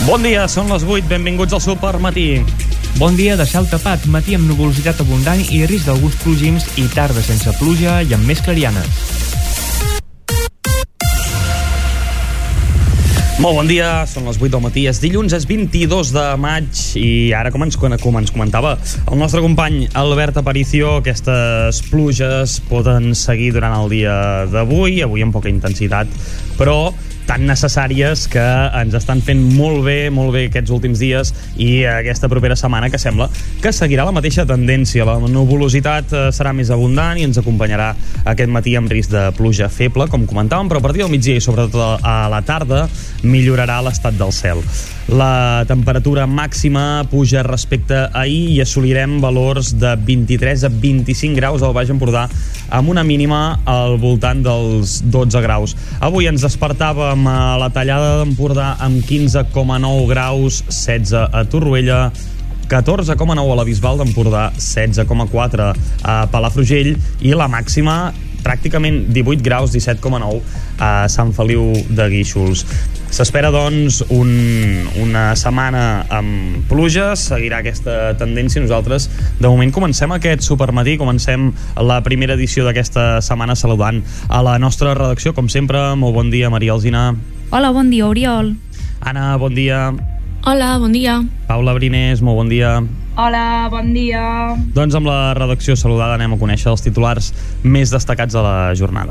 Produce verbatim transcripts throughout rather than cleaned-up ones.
Bon dia, són les vuit, benvinguts al Supermatí. Bon dia, de cel tapat, matí amb nuvolositat abundant i risc d'alguns plogims i tarda sense pluja i amb més clarianes. Molt bon dia, són les vuit del matí, és dilluns, és vint-i-dos de maig i ara, com ens, com ens comentava el nostre company Albert Aparicio, aquestes pluges poden seguir durant el dia d'avui, avui amb poca intensitat, però tan necessàries que ens estan fent molt bé, molt bé aquests últims dies i aquesta propera setmana que sembla que seguirà la mateixa tendència. La nuvolositat serà més abundant i ens acompanyarà aquest matí amb risc de pluja feble, com comentàvem, però a partir del migdia i sobretot a la tarda millorarà l'estat del cel. La temperatura màxima puja respecte a ahir i assolirem valors de vint-i-tres a vint-i-cinc graus al Baix Empordà, amb una mínima al voltant dels dotze graus. Avui ens despertàvem a la Tallada d'Empordà amb quinze coma nou graus, setze a Torroella, catorze coma nou a la Bisbal d'Empordà, setze coma quatre a Palafrugell i la màxima pràcticament divuit graus, disset coma nou a Sant Feliu de Guíxols. S'espera, doncs, un, una setmana amb pluges, seguirà aquesta tendència. Nosaltres, de moment, comencem aquest Supermatí, comencem la primera edició d'aquesta setmana saludant a la nostra redacció. Com sempre, molt bon dia, Maria Alsina. Hola, bon dia, Oriol. Anna, bon dia. Hola, bon dia. Paula Brinés, molt bon dia. Hola, bon dia. Doncs amb la redacció saludada anem a conèixer els titulars més destacats de la jornada.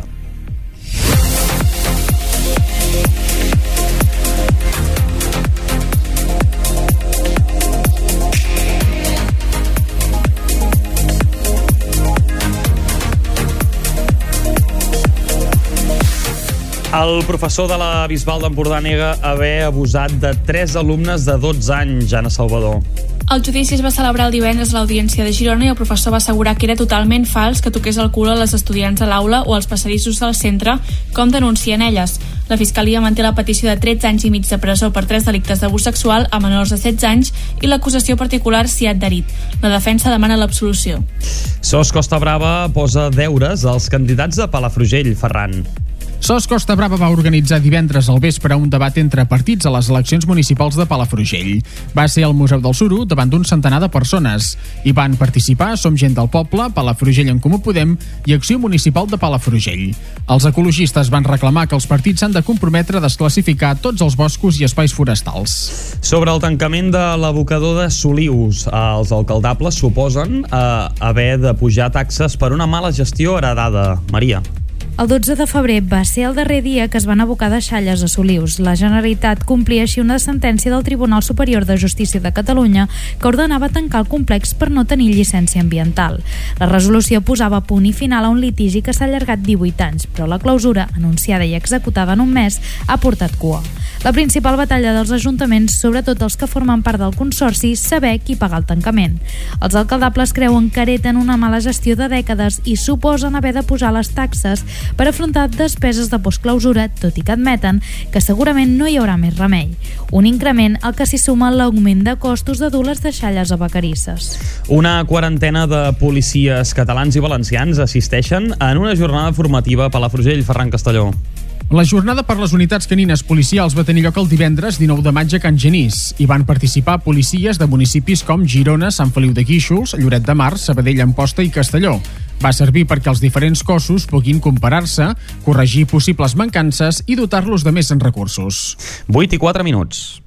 El professor de la Bisbal d'Empordà nega haver abusat de tres alumnes de dotze anys, Anna Salvador. El judici es va celebrar el divendres a l'Audiència de Girona i el professor va assegurar que era totalment fals que toqués el cul a les estudiants a l'aula o als passadissos del centre, com denuncien elles. La Fiscalia manté la petició de tretze anys i mig de presó per tres delictes d'abús sexual a menors de setze anys i l'acusació particular s'hi ha adherit. La defensa demana l'absolució. Sos Costa Brava posa deures als candidats de Palafrugell, Ferran. Sos Costa Brava va organitzar divendres al vespre un debat entre partits a les eleccions municipals de Palafrugell. Va ser al Museu del Suro davant d'un centenar de persones. Hi van participar Som Gent del Poble, Palafrugell en Comú Podem i Acció Municipal de Palafrugell. Els ecologistes van reclamar que els partits s'han de comprometre a desclassificar tots els boscos i espais forestals. Sobre el tancament de l'abocador de Solius, els alcaldables suposen eh, haver de pujar taxes per una mala gestió heredada. Maria. El dotze de febrer va ser el darrer dia que es van abocar deixalles a Solius. La Generalitat complia així una sentència del Tribunal Superior de Justícia de Catalunya que ordenava tancar el complex per no tenir llicència ambiental. La resolució posava punt i final a un litigi que s'ha allargat divuit anys, però la clausura, anunciada i executada en un mes, ha portat cua. La principal batalla dels ajuntaments, sobretot els que formen part del consorci, és saber qui paga el tancament. Els alcaldables creuen que hereten una mala gestió de dècades i suposen haver de posar les taxes per afrontar despeses de postclausura, tot i que admeten que segurament no hi haurà més remei. Un increment al que s'hi suma l'augment de costos de dur les deixalles a Vacarisses. Una quarantena de policies catalans i valencians assisteixen en una jornada formativa a Palafrugell, Ferran Castelló. La jornada per les unitats canines policials va tenir lloc el divendres dinou de maig a Can Genís. Hi van participar policies de municipis com Girona, Sant Feliu de Guíxols, Lloret de Mar, Sabadell, Amposta i Castelló. Va servir perquè els diferents cossos puguin comparar-se, corregir possibles mancances i dotar-los de més en recursos. vuit i quatre minuts.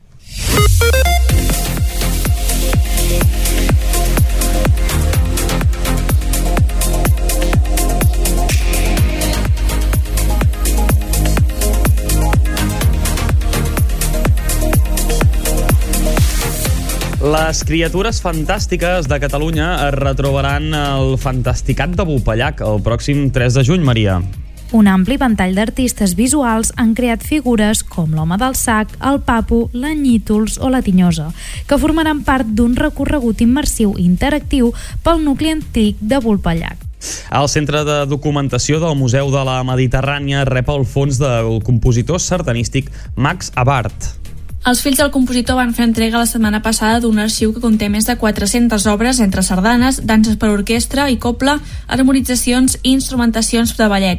Les criatures fantàstiques de Catalunya es retrobaran al Fantasticat de Vulpellac el pròxim tres de juny, Maria. Un ampli ventall d'artistes visuals han creat figures com l'Home del Sac, el Papu, la Nnítols o la Tinyosa, que formaran part d'un recorregut immersiu i interactiu pel nucli antic de Vulpellac. El Centre de Documentació del Museu de la Mediterrània rep el fons del compositor sardanístic Max Abart. Els fills del compositor van fer entrega la setmana passada d'un arxiu que conté més de quatre-centes obres entre sardanes, danses per orquestra i cobla, harmonitzacions i instrumentacions de ballets.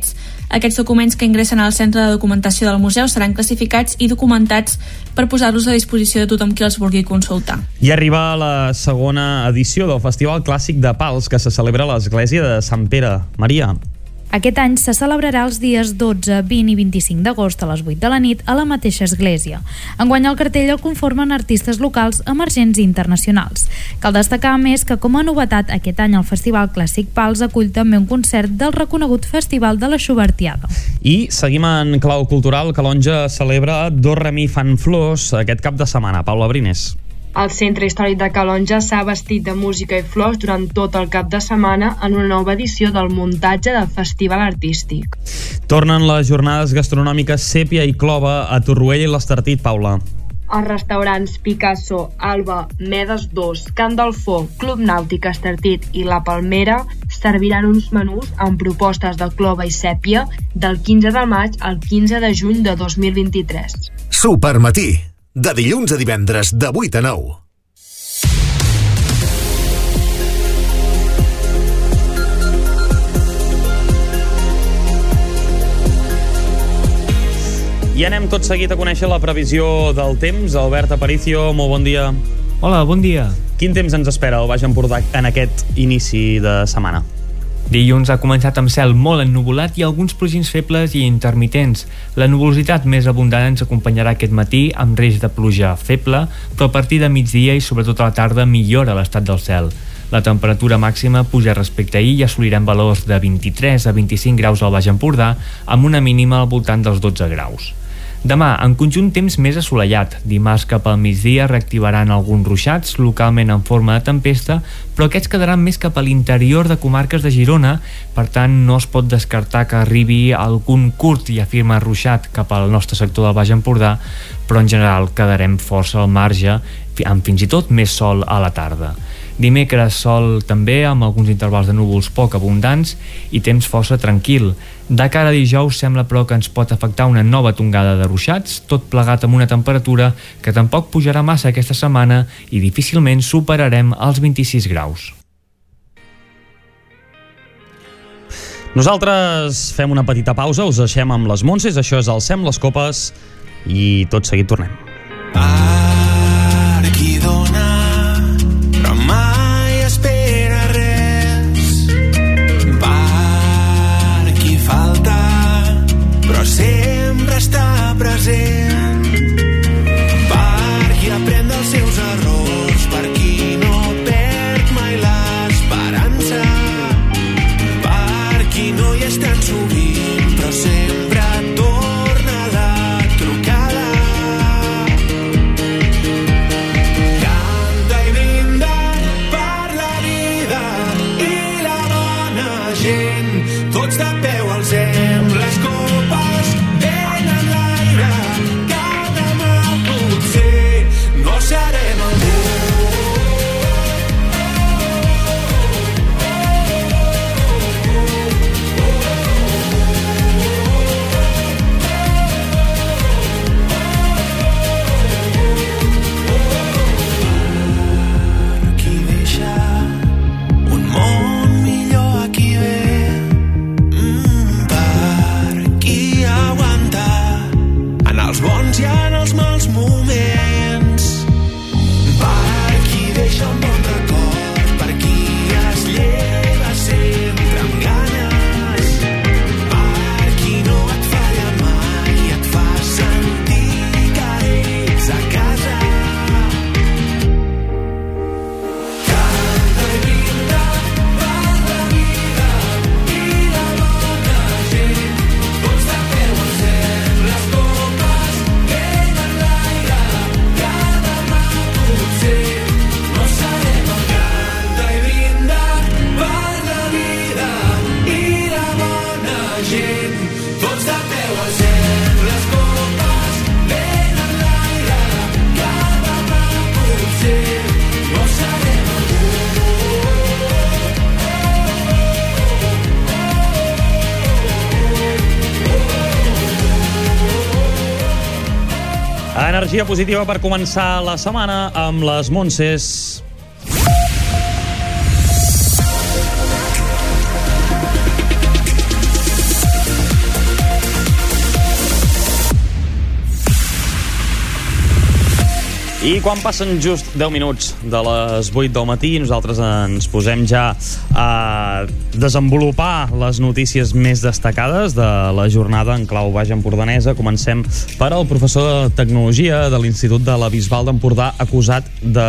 Aquests documents que ingressen al centre de documentació del museu seran classificats i documentats per posar-los a disposició de tothom qui els vulgui consultar. I arriba la segona edició del Festival Clàssic de Pals, que se celebra a l'església de Sant Pere. Maria. Aquest any se celebrarà els dies dotze, vint i vint-i-cinc d'agost a les vuit de la nit a la mateixa església. Enguany el cartell el conformen artistes locals, emergents i internacionals. Cal destacar, a més, que com a novetat aquest any el Festival Clàssic Pals acull també un concert del reconegut Festival de la Xubertiada. I seguim en clau cultural. Calonge celebra Do Re Mi Fan Flors aquest cap de setmana. Paula Brines. El Centre Històric de Calonge s'ha vestit de música i flors durant tot el cap de setmana en una nova edició del muntatge del Festival Artístic. Tornen les jornades gastronòmiques Sèpia i Clova a Torroella i l'Estartit, Paula. Els restaurants Picasso, Alba, Medes dos, Can del Fo, Club Nàutic Estartit i La Palmera serviran uns menús amb propostes de clova i sèpia del quinze de maig al quinze de juny de dos mil vint-i-tres. Supermatí, de dilluns a divendres de vuit a nou. I anem tot seguit a conèixer la previsió del temps. Albert Aparicio, molt bon dia. Hola, bon dia. Quin temps ens espera al Baix Empordà en aquest inici de setmana? Dilluns ha començat amb cel molt ennuvolat i alguns plogins febles i intermitents. La nuvolositat més abundant ens acompanyarà aquest matí amb risc de pluja feble, però a partir de migdia i sobretot a la tarda millora l'estat del cel. La temperatura màxima puja respecte a ahir i assolirem valors de vint-i-tres a vint-i-cinc graus al Baix Empordà, amb una mínima al voltant dels dotze graus. Demà, en conjunt, temps més assolellat. Dimarts cap al migdia reactivaran alguns ruixats, localment en forma de tempesta, però aquests quedaran més cap a l'interior de comarques de Girona, per tant no es pot descartar que arribi algun curt i afirma ruixat cap al nostre sector del Baix Empordà, però en general quedarem força al marge, amb fins i tot més sol a la tarda. Dimecres sol també amb alguns intervals de núvols poc abundants i temps força tranquil. De cara a dijous sembla però que ens pot afectar una nova tongada de ruixats, tot plegat amb una temperatura que tampoc pujarà massa aquesta setmana i difícilment superarem els vint-i-sis graus. Nosaltres fem una petita pausa, us deixem amb les Montses, això és Alcem les Copes i tot seguit tornem. Per qui dona però mai espera res, per qui falta però sempre està present, per qui aprèn dels seus errors, per qui no perd mai l'esperança, per qui no hi és tan sovint però sempre torna la trucada. Canta i brinda per la vida i la bona gent, tots de peu alcem les copes ben en l'aire, que demà potser no serem algú. Qui deixa un món millor a qui ve, mm, per qui aguanta en els bons i en els mals moments, per qui deixa un bon record, per qui es lleva sempre amb ganes, per qui no et falla mai i et fa sentir que ets a casa. Canta i brinda per la vida i la bona gent, tots de peu alcem les copes ben en l'aire, que demà potser no serem el. Canta i brinda per la vida i la bona gent, tots de peu alcem les copes ben en l'aire, que demà potser no serem algú. Energia positiva per començar la setmana amb les Montses. I quan passen just deu minuts de les vuit del matí, nosaltres ens posem ja a desenvolupar les notícies més destacades de la jornada en clau baix empordanesa. Comencem per al professor de Tecnologia de l'Institut de la Bisbal d'Empordà, acusat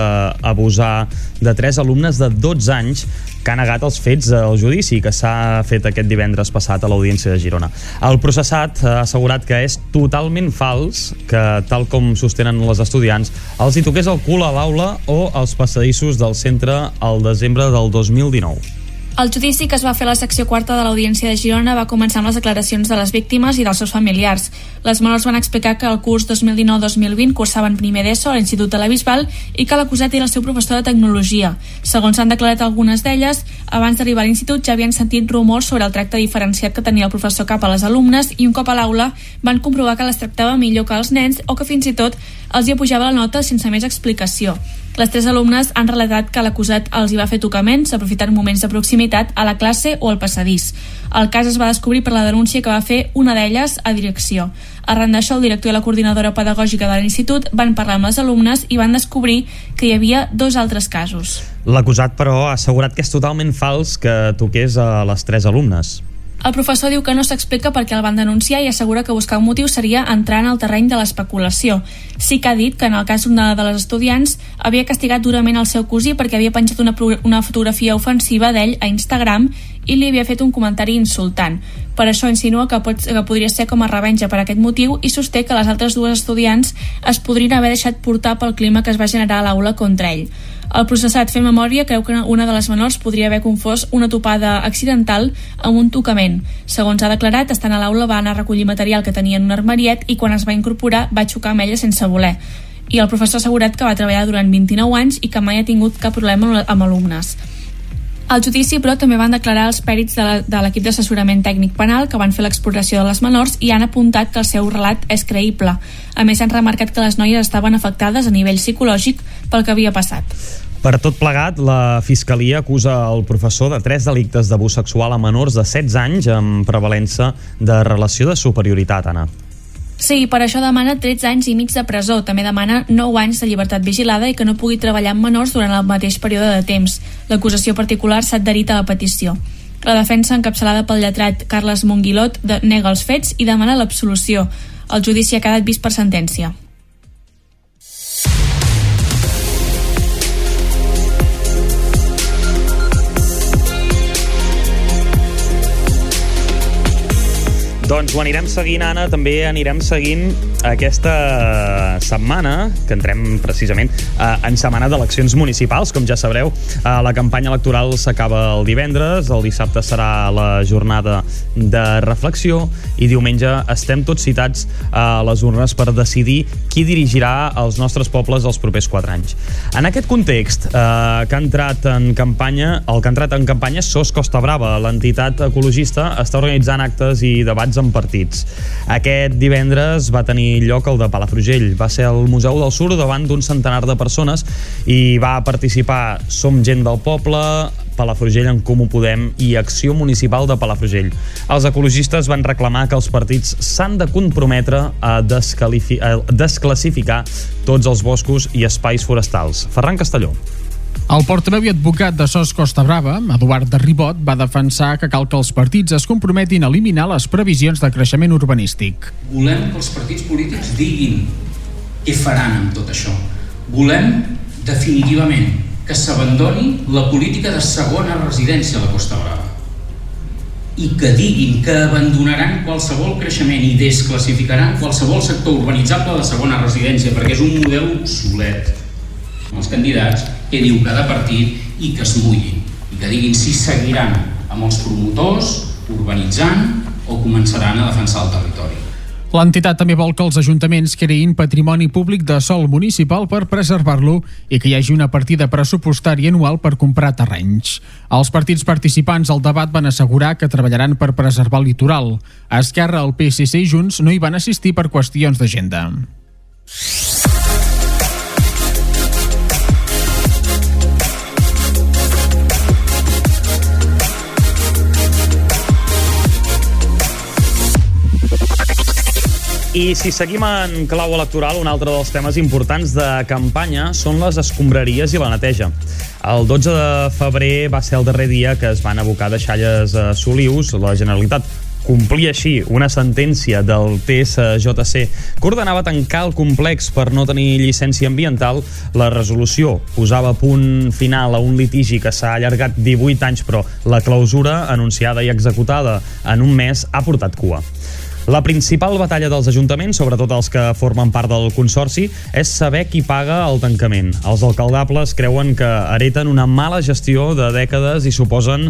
d'abusar de tres alumnes de dotze anys que ha negat els fets del judici que s'ha fet aquest divendres passat a l'Audiència de Girona. El processat ha assegurat que és totalment fals que, tal com sostenen les estudiants, els hi toqués el cul a l'aula o als passadissos del centre al desembre del dos mil dinou. El judici que es va fer a la secció quarta de l'Audiència de Girona va començar amb les declaracions de les víctimes i dels seus familiars. Les menors van explicar que el curs dos mil dinou dos mil vint cursaven primer d'ESO a l'Institut de la Bisbal i que l'acusat era el seu professor de Tecnologia. Segons s'han declarat algunes d'elles, abans d'arribar a l'institut ja havien sentit rumors sobre el tracte diferenciat que tenia el professor cap a les alumnes i un cop a l'aula van comprovar que les tractava millor que els nens o que fins i tot els hi apujava la nota sense més explicació. Les tres alumnes han relatat que l'acusat els hi va fer tocaments aprofitant moments de proximitat a la classe o al passadís. El cas es va descobrir per la denúncia que va fer una d'elles a direcció. Arran d'això, el director i la coordinadora pedagògica de l'institut van parlar amb les alumnes i van descobrir que hi havia dos altres casos. L'acusat, però, ha assegurat que és totalment fals que toqués a les tres alumnes. El professor diu que no s'explica per què el van denunciar i assegura que buscar un motiu seria entrar en el terreny de l'especulació. Sí que ha dit que en el cas d'una de les estudiants havia castigat durament el seu cosí perquè havia penjat una, una fotografia ofensiva d'ell a Instagram i li havia fet un comentari insultant. Per això insinua que, pot, que podria ser com a revenja per aquest motiu i sosté que les altres dues estudiants es podrien haver deixat portar pel clima que es va generar a l'aula contra ell. El processat, fent memòria, creu que una de les menors podria haver confós una topada accidental amb un tocament. Segons ha declarat, estant a l'aula va anar a recollir material que tenia en un armariet i quan es va incorporar va xocar amb ella sense voler. I el professor ha assegurat que va treballar durant vint-i-nou anys i que mai ha tingut cap problema amb alumnes. Al judici, però, també van declarar els pèrits de l'equip d'assessorament tècnic penal que van fer l'exploració de les menors i han apuntat que el seu relat és creïble. A més, han remarcat que les noies estaven afectades a nivell psicològic pel que havia passat. Per tot plegat, la Fiscalia acusa el professor de tres delictes d'abús sexual a menors de setze anys amb prevalença de relació de superioritat, Anna. Sí, per això demana tretze anys i mig de presó. També demana nou anys de llibertat vigilada i que no pugui treballar amb menors durant el mateix període de temps. L'acusació particular s'ha adherit a la petició. La defensa, encapçalada pel lletrat Carles Monguilot, nega els fets i demana l'absolució. El judici ha quedat vist per sentència. Doncs ho anirem seguint, Anna, també anirem seguint aquesta setmana, que entrem precisament en setmana d'eleccions municipals, com ja sabreu. La campanya electoral s'acaba el divendres, el dissabte serà la jornada de reflexió i diumenge estem tots citats a les urnes per decidir qui dirigirà els nostres pobles els propers quatre anys. En aquest context, eh, que ha entrat en campanya, el que ha entrat en campanya és SOS Costa Brava. L'entitat ecologista està organitzant actes i debats en partits. Aquest divendres va tenir lloc el de Palafrugell. Va ser al Museu del Sur davant d'un centenar de persones i va participar Som Gent del Poble, Palafrugell en Comú Podem i Acció Municipal de Palafrugell. Els ecologistes van reclamar que els partits s'han de comprometre a, a desclassificar tots els boscos i espais forestals. Ferran Castelló. El portaveu i advocat de SOS Costa Brava, Eduard de Ribot, va defensar que cal que els partits es comprometin a eliminar les previsions de creixement urbanístic. Volem que els partits polítics diguin què faran amb tot això. Volem, definitivament, que s'abandoni la política de segona residència a la Costa Brava i que diguin que abandonaran qualsevol creixement i desclassificaran qualsevol sector urbanitzable de segona residència, perquè és un model obsolet. Els candidats, que diu cada partit, i que es mullin i que diguin si seguiran amb els promotors urbanitzant o començaran a defensar el territori. L'entitat també vol que els ajuntaments creïn patrimoni públic de sòl municipal per preservar-lo i que hi hagi una partida pressupostària anual per comprar terrenys. Els partits participants al debat van assegurar que treballaran per preservar el litoral. A Esquerra, el P S C i Junts no hi van assistir per qüestions d'agenda. I si seguim en clau electoral, un altre dels temes importants de campanya són les escombraries i la neteja. El dotze de febrer va ser el darrer dia que es van abocar deixalles a Solius. La Generalitat complia així una sentència del T S J C que ordenava tancar el complex per no tenir llicència ambiental. La resolució posava punt final a un litigi que s'ha allargat divuit anys, però la clausura anunciada i executada en un mes ha portat cua. La principal batalla dels ajuntaments, sobretot els que formen part del consorci, és saber qui paga el tancament. Els alcaldables creuen que hereten una mala gestió de dècades i suposen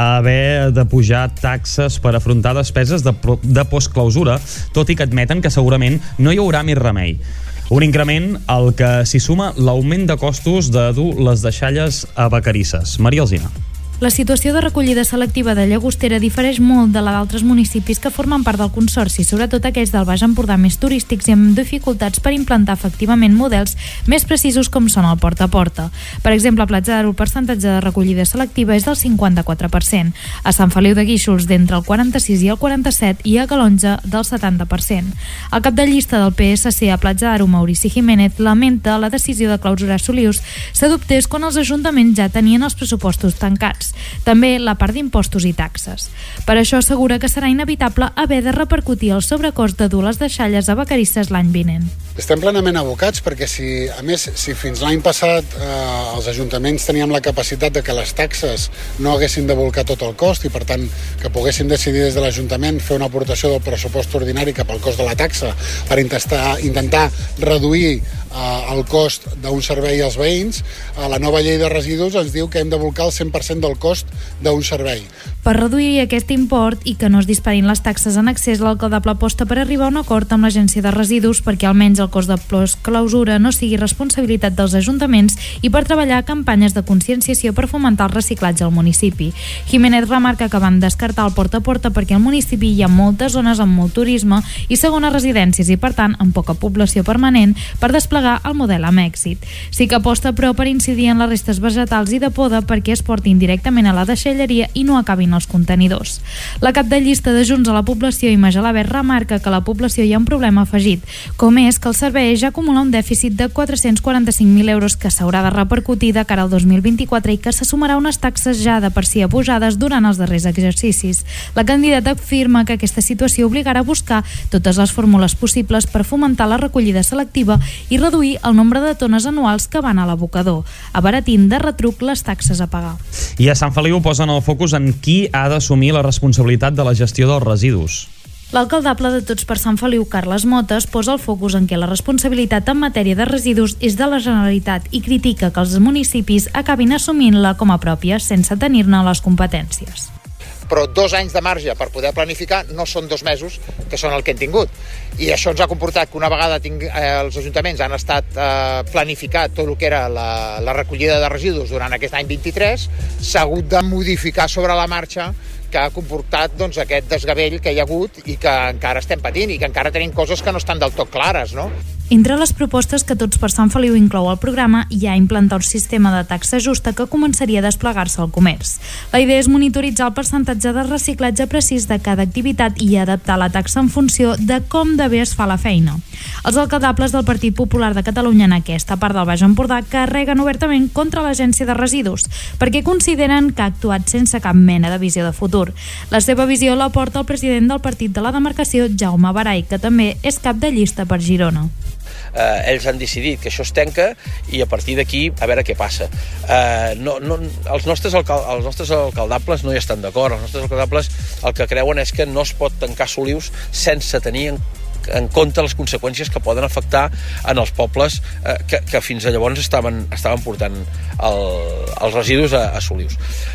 haver de pujar taxes per afrontar despeses de, de postclausura, tot i que admeten que segurament no hi haurà més remei. Un increment al que s'hi suma l'augment de costos de dur les deixalles a Vacarisses. Maria Alsina. La situació de recollida selectiva de Llagostera difereix molt de la d'altres municipis que formen part del consorci, sobretot aquells del Baix Empordà més turístics i amb dificultats per implantar efectivament models més precisos com són el porta a porta. Per exemple, a Platja d'Aro el percentatge de recollida selectiva és del cinquanta-quatre per cent, a Sant Feliu de Guíxols d'entre el quaranta-sis i el quaranta-set i a Calonja del setanta per cent. El cap de llista del P S C a Platja d'Aro, Maurici Jiménez, lamenta la decisió de clausurar Solius s'adoptés quan els ajuntaments ja tenien els pressupostos tancats. També la part d'impostos i taxes. Per això assegura que serà inevitable haver de repercutir el sobrecost de dur les deixalles a Vacarisses l'any vinent. Estem plenament abocats perquè si, a més, si fins l'any passat eh, els ajuntaments teníem la capacitat de que les taxes no haguessin de volcar tot el cost i per tant que poguessin decidir des de l'Ajuntament fer una aportació del pressupost ordinari cap al cost de la taxa per intentar, intentar reduir eh, el cost d'un servei als veïns, eh, la nova llei de residus ens diu que hem de volcar el cent per cent del cost d'un servei. Per reduir aquest import i que no es disparin les taxes en excés, l'alcaldable aposta per arribar a un acord amb l'Agència de Residus perquè almenys el cost de clausura no sigui responsabilitat dels ajuntaments i per treballar campanyes de conscienciació per fomentar el reciclatge al municipi. Jiménez remarca que van descartar el porta a porta perquè al municipi hi ha moltes zones amb molt turisme i segones residències i per tant amb poca població permanent per desplegar el model amb èxit. Sí que aposta però per incidir en les restes vegetals i de poda perquè es portin directament a la deixalleria i no acabin els contenidors. La cap de llista de Junts a la població, Imma Gelabert, remarca que a la població hi ha un problema afegit, com és que el servei ja acumula un dèficit de quatre-cents quaranta-cinc mil euros que s'haurà de repercutir de cara al dos mil vint-i-quatre i que se sumarà unes taxes ja de per si apujades durant els darrers exercicis. La candidata afirma que aquesta situació obligarà a buscar totes les fórmules possibles per fomentar la recollida selectiva i reduir el nombre de tones anuals que van a l'abocador, abaratint de retruc les taxes a pagar. I a Sant Feliu posen el focus en qui ha d'assumir la responsabilitat de la gestió dels residus. L'alcaldable de Tots per Sant Feliu, Carles Motes, posa el focus en què la responsabilitat en matèria de residus és de la Generalitat i critica que els municipis acabin assumint-la com a pròpia sense tenir-ne les competències. Però dos anys de marge per poder planificar no són dos mesos, que són el que hem tingut. I això ens ha comportat que una vegada ting, eh, els ajuntaments han estat eh, planificat tot el que era la, la recollida de residus durant aquest any vint-i-tres, s'ha hagut de modificar sobre la marxa, que ha comportat doncs, aquest desgavell que hi ha hagut i que encara estem patint i que encara tenim coses que no estan del tot clares, no? Entre les propostes que Tots per Sant Feliu inclou al programa hi ha implantar un sistema de taxa justa que començaria a desplegar-se al comerç. La idea és monitoritzar el percentatge de reciclatge precís de cada activitat i adaptar la taxa en funció de com de bé es fa la feina. Els alcaldables del Partit Popular de Catalunya en aquesta part del Baix Empordà carreguen obertament contra l'Agència de Residus perquè consideren que ha actuat sense cap mena de visió de futur. La seva visió la porta el president del partit de la demarcació, Jaume Barai, que també és cap de llista per Girona. Eh, ells han decidit que això es tanca i a partir d'aquí a veure què passa. Eh, no, no, els, nostres alcal, els nostres alcaldables no hi estan d'acord. Els nostres alcaldables el que creuen és que no es pot tancar Solius sense tenir en, en compte les conseqüències que poden afectar en els pobles eh, que, que fins a llavors estaven, estaven portant el, els residus a, a Solius.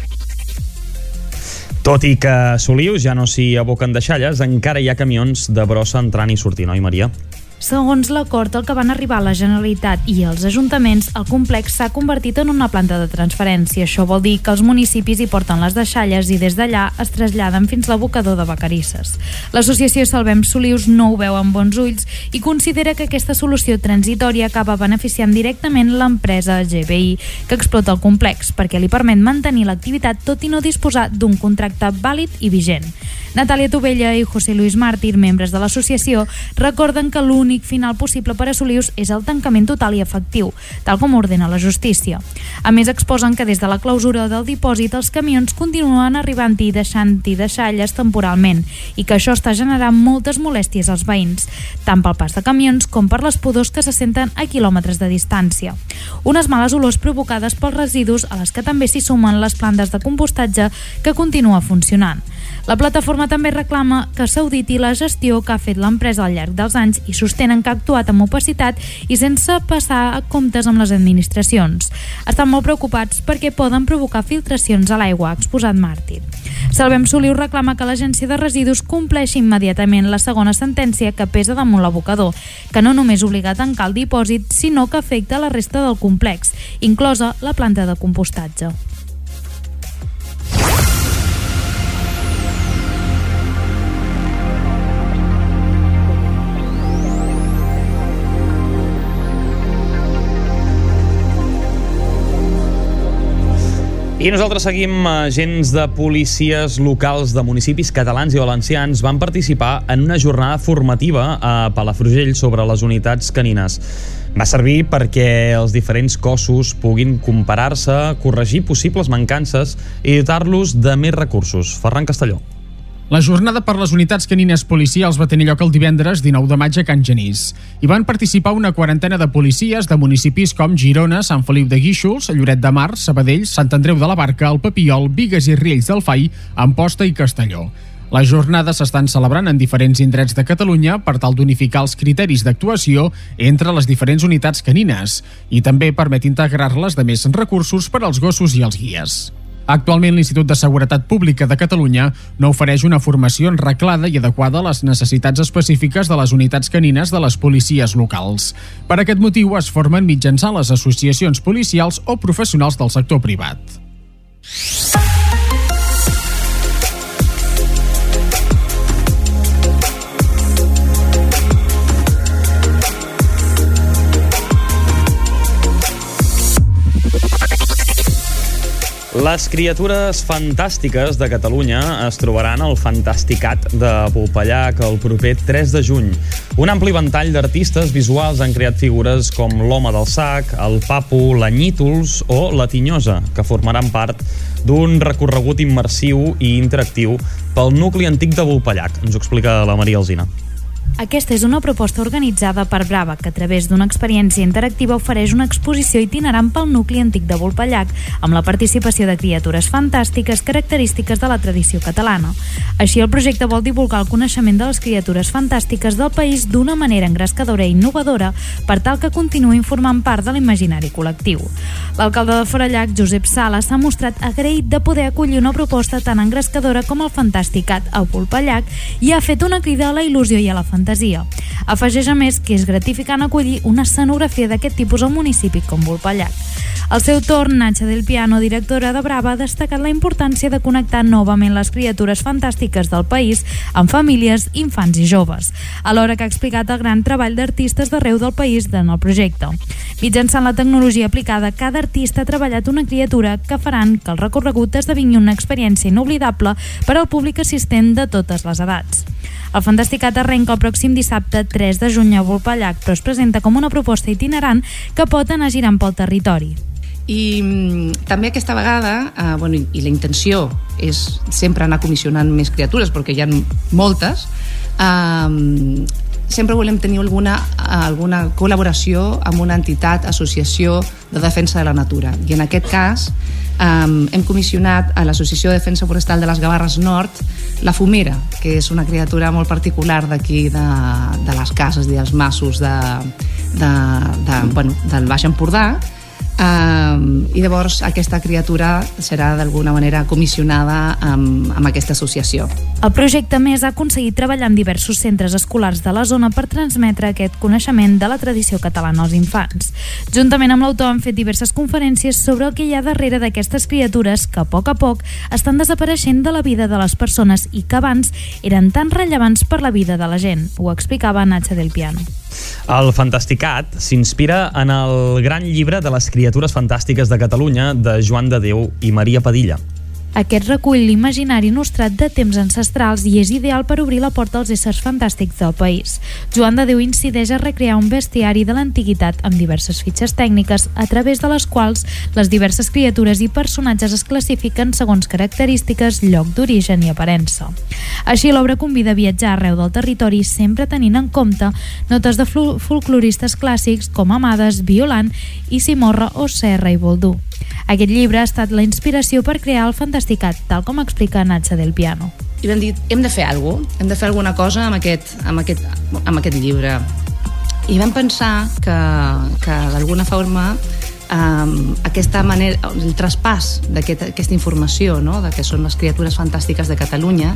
Tot i que a Solius ja no s'hi aboquen deixalles, encara hi ha camions de brossa entrant i sortint, oi, Maria? Segons l'acord al que van arribar la Generalitat i els ajuntaments, el complex s'ha convertit en una planta de transferència. Això vol dir que els municipis hi porten les deixalles i des d'allà es traslladen fins l'abocador de Vacarisses. L'associació Salvem Solius no ho veu amb bons ulls i considera que aquesta solució transitòria acaba beneficiant directament l'empresa G B I que explota el complex perquè li permet mantenir l'activitat tot i no disposar d'un contracte vàlid i vigent. Natàlia Tovella i José Luis Mártir, membres de l'associació, recorden que l'únic final possible per a Solius és el tancament total i efectiu, tal com ordena la justícia. A més, exposen que des de la clausura del dipòsit els camions continuen arribant-hi i deixant-hi deixalles temporalment i que això està generant moltes molèsties als veïns, tant pel pas de camions com per les pudors que se senten a quilòmetres de distància. Unes males olors provocades pels residus a les que també s'hi sumen les plantes de compostatge que continua funcionant. La plataforma també reclama que s'auditi la gestió que ha fet l'empresa al llarg dels anys i sostenen que ha actuat amb opacitat i sense passar a comptes amb les administracions. Estan molt preocupats perquè poden provocar filtracions a l'aigua, ha exposat Màrtir. Salvem Solius reclama que l'Agència de Residus compleixi immediatament la segona sentència que pesa damunt l'abocador, que no només obliga a tancar el dipòsit, sinó que afecta la resta del complex, inclosa la planta de compostatge. I nosaltres seguim. Agents de policies locals de municipis catalans i valencians van participar en una jornada formativa a Palafrugell sobre les unitats canines. Va servir perquè els diferents cossos puguin comparar-se, corregir possibles mancances i dotar-los de més recursos. Ferran Castelló. La jornada per les unitats canines policials va tenir lloc el divendres dinou de maig a Can Genís. Hi van participar una quarantena de policies de municipis com Girona, Sant Feliu de Guíxols, Lloret de Mar, Sabadell, Sant Andreu de la Barca, el Papiol, Bigues i Riells del Fai, Amposta i Castelló. Les jornades s'estan celebrant en diferents indrets de Catalunya per tal d'unificar els criteris d'actuació entre les diferents unitats canines i també permet integrar-les de més recursos per als gossos i els guies. Actualment, l'Institut de Seguretat Pública de Catalunya no ofereix una formació enreclada i adequada a les necessitats específiques de les unitats canines de les policies locals. Per aquest motiu, es formen mitjançant les associacions policials o professionals del sector privat. Les criatures fantàstiques de Catalunya es trobaran al Fantasticat de Vulpellac el proper tres de juny. Un ampli ventall d'artistes visuals han creat figures com l'Home del Sac, el Papu, la Nnítols o la Tinyosa, que formaran part d'un recorregut immersiu i interactiu pel nucli antic de Vulpellac. Ens ho explica la Maria Alsina. Aquesta és una proposta organitzada per Brava, que a través d'una experiència interactiva ofereix una exposició itinerant pel nucli antic de Vulpellac, amb la participació de criatures fantàstiques característiques de la tradició catalana. Així, el projecte vol divulgar el coneixement de les criatures fantàstiques del país d'una manera engrescadora i innovadora per tal que continuïn formant part de l'imaginari col·lectiu. L'alcalde de Forallac, Josep Sala, s'ha mostrat agraït de poder acollir una proposta tan engrescadora com el Fantasticat a Vulpellac i ha fet una crida a la il·lusió i a la fantasia. Afegeix a més que és gratificant acollir una escenografia d'aquest tipus al municipi com Vulpellac. Al seu torn, Natxa del Piano, directora de Brava, ha destacat la importància de connectar novament les criatures fantàstiques del país amb famílies, infants i joves, alhora que ha explicat el gran treball d'artistes d'arreu del país en el projecte. Mitjançant la tecnologia aplicada, cada artista ha treballat una criatura que faran que el recorregut esdevingui una experiència inoblidable per al públic assistent de totes les edats. El Fantasticat arrenca el pròxim dissabte tres de juny a Vulpellac, però es presenta com una proposta itinerant que pot anar girant pel territori. I mm, també aquesta vegada, eh, bueno, i, i la intenció és sempre anar comissionant més criatures, perquè hi ha moltes, eh, sempre volem tenir alguna, alguna col·laboració amb una entitat, associació de defensa de la natura. I en aquest cas um, hem comissionat a l'Associació de Defensa Forestal de les Gavarres Nord la Fumera, que és una criatura molt particular d'aquí, de, de les cases i dels massos de, de, de, bueno, del Baix Empordà, Uh, i llavors aquesta criatura serà d'alguna manera comissionada amb, amb aquesta associació. El projecte més ha aconseguit treballar en diversos centres escolars de la zona per transmetre aquest coneixement de la tradició catalana als infants. Juntament amb l'autor han fet diverses conferències sobre el que hi ha darrere d'aquestes criatures que a poc a poc estan desapareixent de la vida de les persones i que abans eren tan rellevants per la vida de la gent. Ho explicava Nacha del Piano. El Fantasticat s'inspira en el gran llibre de les criatures fantàstiques de Catalunya de Joan de Déu i Maria Padilla. Aquest recull l'imaginari nostrat de temps ancestrals i és ideal per obrir la porta als éssers fantàstics del país. Joan de Déu incideix a recrear un bestiari de l'antiguitat amb diverses fitxes tècniques a través de les quals les diverses criatures i personatges es classifiquen segons característiques, lloc d'origen i aparença. Així l'obra convida a viatjar arreu del territori sempre tenint en compte notes de folcloristes clàssics com Amades, Violant i Simorra o Serra i Boldú. Aquest llibre ha estat la inspiració per crear el Fantasticat, tal com explica Nacha del Piano. I vam dir, hem de fer alguna cosa, hem de fer alguna cosa amb aquest, amb aquest, amb aquest llibre. I vam pensar que, que d'alguna forma um, aquesta manera, el traspàs d'aquesta aquest, informació, no?, de que són les criatures fantàstiques de Catalunya,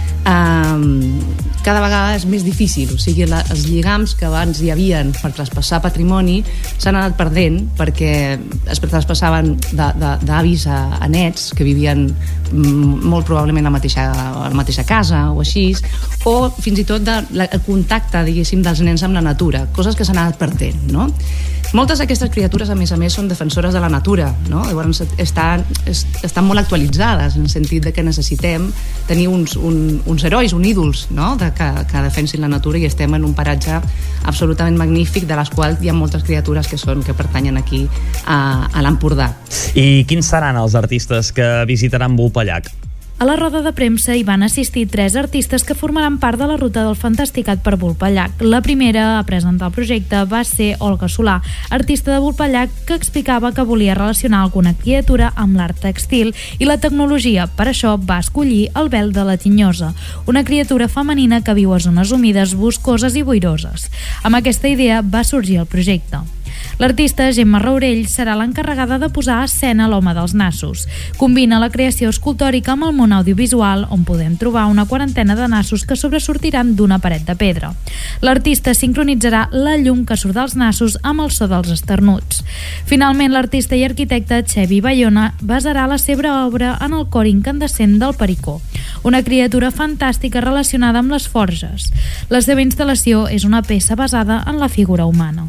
um, cada vegada és més difícil. O sigui, la, els lligams que abans hi havien per traspassar patrimoni s'han anat perdent perquè es traspassaven d'avis a, a nets que vivien molt probablement a la mateixa, a la mateixa casa o així, o fins i tot de, la, el contacte, diguéssim, dels nens amb la natura, coses que s'han anat perdent, no? Moltes d'aquestes criatures, a més a més, són defensores de la natura, no? Llavors estan, estan molt actualitzades en el sentit de que necessitem tenir uns, un, uns herois, uns ídols, no?, de, que, que defensin la natura, i estem en un paratge absolutament magnífic, de les quals hi ha moltes criatures que són que pertanyen aquí a, a l'Empordà. I quins seran els artistes que visitaran Vulpellac? A la roda de premsa hi van assistir tres artistes que formaran part de la ruta del Fantasticat per Vulpellac. La primera a presentar el projecte va ser Olga Solà, artista de Vulpellac, que explicava que volia relacionar alguna criatura amb l'art textil i la tecnologia. Per això va escollir el vel de la Tinyosa, una criatura femenina que viu a zones humides, boscoses i boiroses. Amb aquesta idea va sorgir el projecte. L'artista Gemma Raurell serà l'encarregada de posar a escena l'home dels nassos. Combina la creació escultòrica amb el món audiovisual, on podem trobar una quarantena de nassos que sobresortiran d'una paret de pedra. L'artista sincronitzarà la llum que surt dels nassos amb el so dels esternuts. Finalment, l'artista i arquitecte Xevi Bayona basarà la seva obra en el cor incandescent del Pericó, una criatura fantàstica relacionada amb les forges. La seva instal·lació és una peça basada en la figura humana.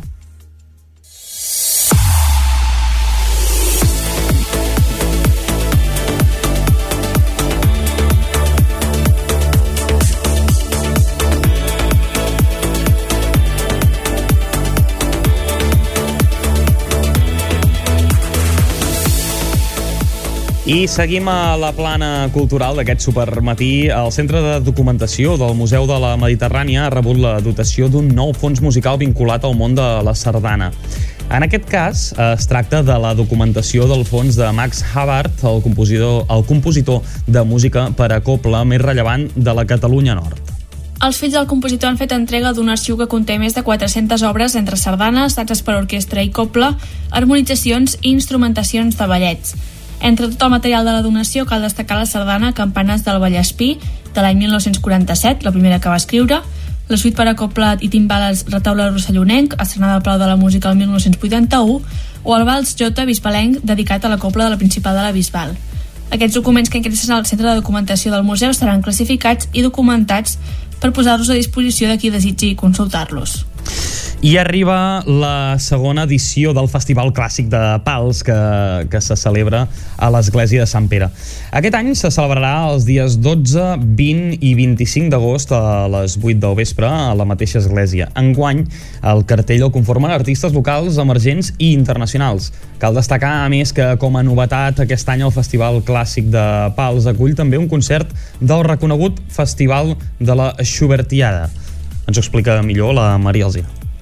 I seguim a la plana cultural d'aquest supermatí. El Centre de Documentació del Museu de la Mediterrània ha rebut la dotació d'un nou fons musical vinculat al món de la sardana. En aquest cas, es tracta de la documentació del fons de Max Havard, el compositor, el compositor de música per a cobla més rellevant de la Catalunya Nord. Els fills del compositor han fet entrega d'un arxiu que conté més de quatre-centes obres entre sardanes, danses per a orquestra i cobla, harmonitzacions i instrumentacions de ballets. Entre tot el material de la donació cal destacar la sardana Campanes del Vallespí, de l'any mil nou-cents quaranta-set, la primera que va escriure, la suite per a cobla i timbales Retaule Rossellonenc, estrenada al Palau de la Música el mil nou-cents vuitanta-u, o el Vals Jota Bisbalenc, dedicat a la cobla de la Principal de la Bisbal. Aquests documents que ingressen al Centre de Documentació del Museu estaran classificats i documentats per posar-los a disposició de qui desitgi consultar-los. I arriba la segona edició del Festival Clàssic de Pals que, que se celebra a l'Església de Sant Pere. Aquest any se celebrarà els dies dotze, vint i vint-i-cinc d'agost a les vuit del vespre a la mateixa església. Enguany, el cartell el conformen artistes locals, emergents i internacionals. Cal destacar, a més, que com a novetat aquest any el Festival Clàssic de Pals acull també un concert del reconegut Festival de la Schubertiada. Ens ho explica millor la Maria Alzina.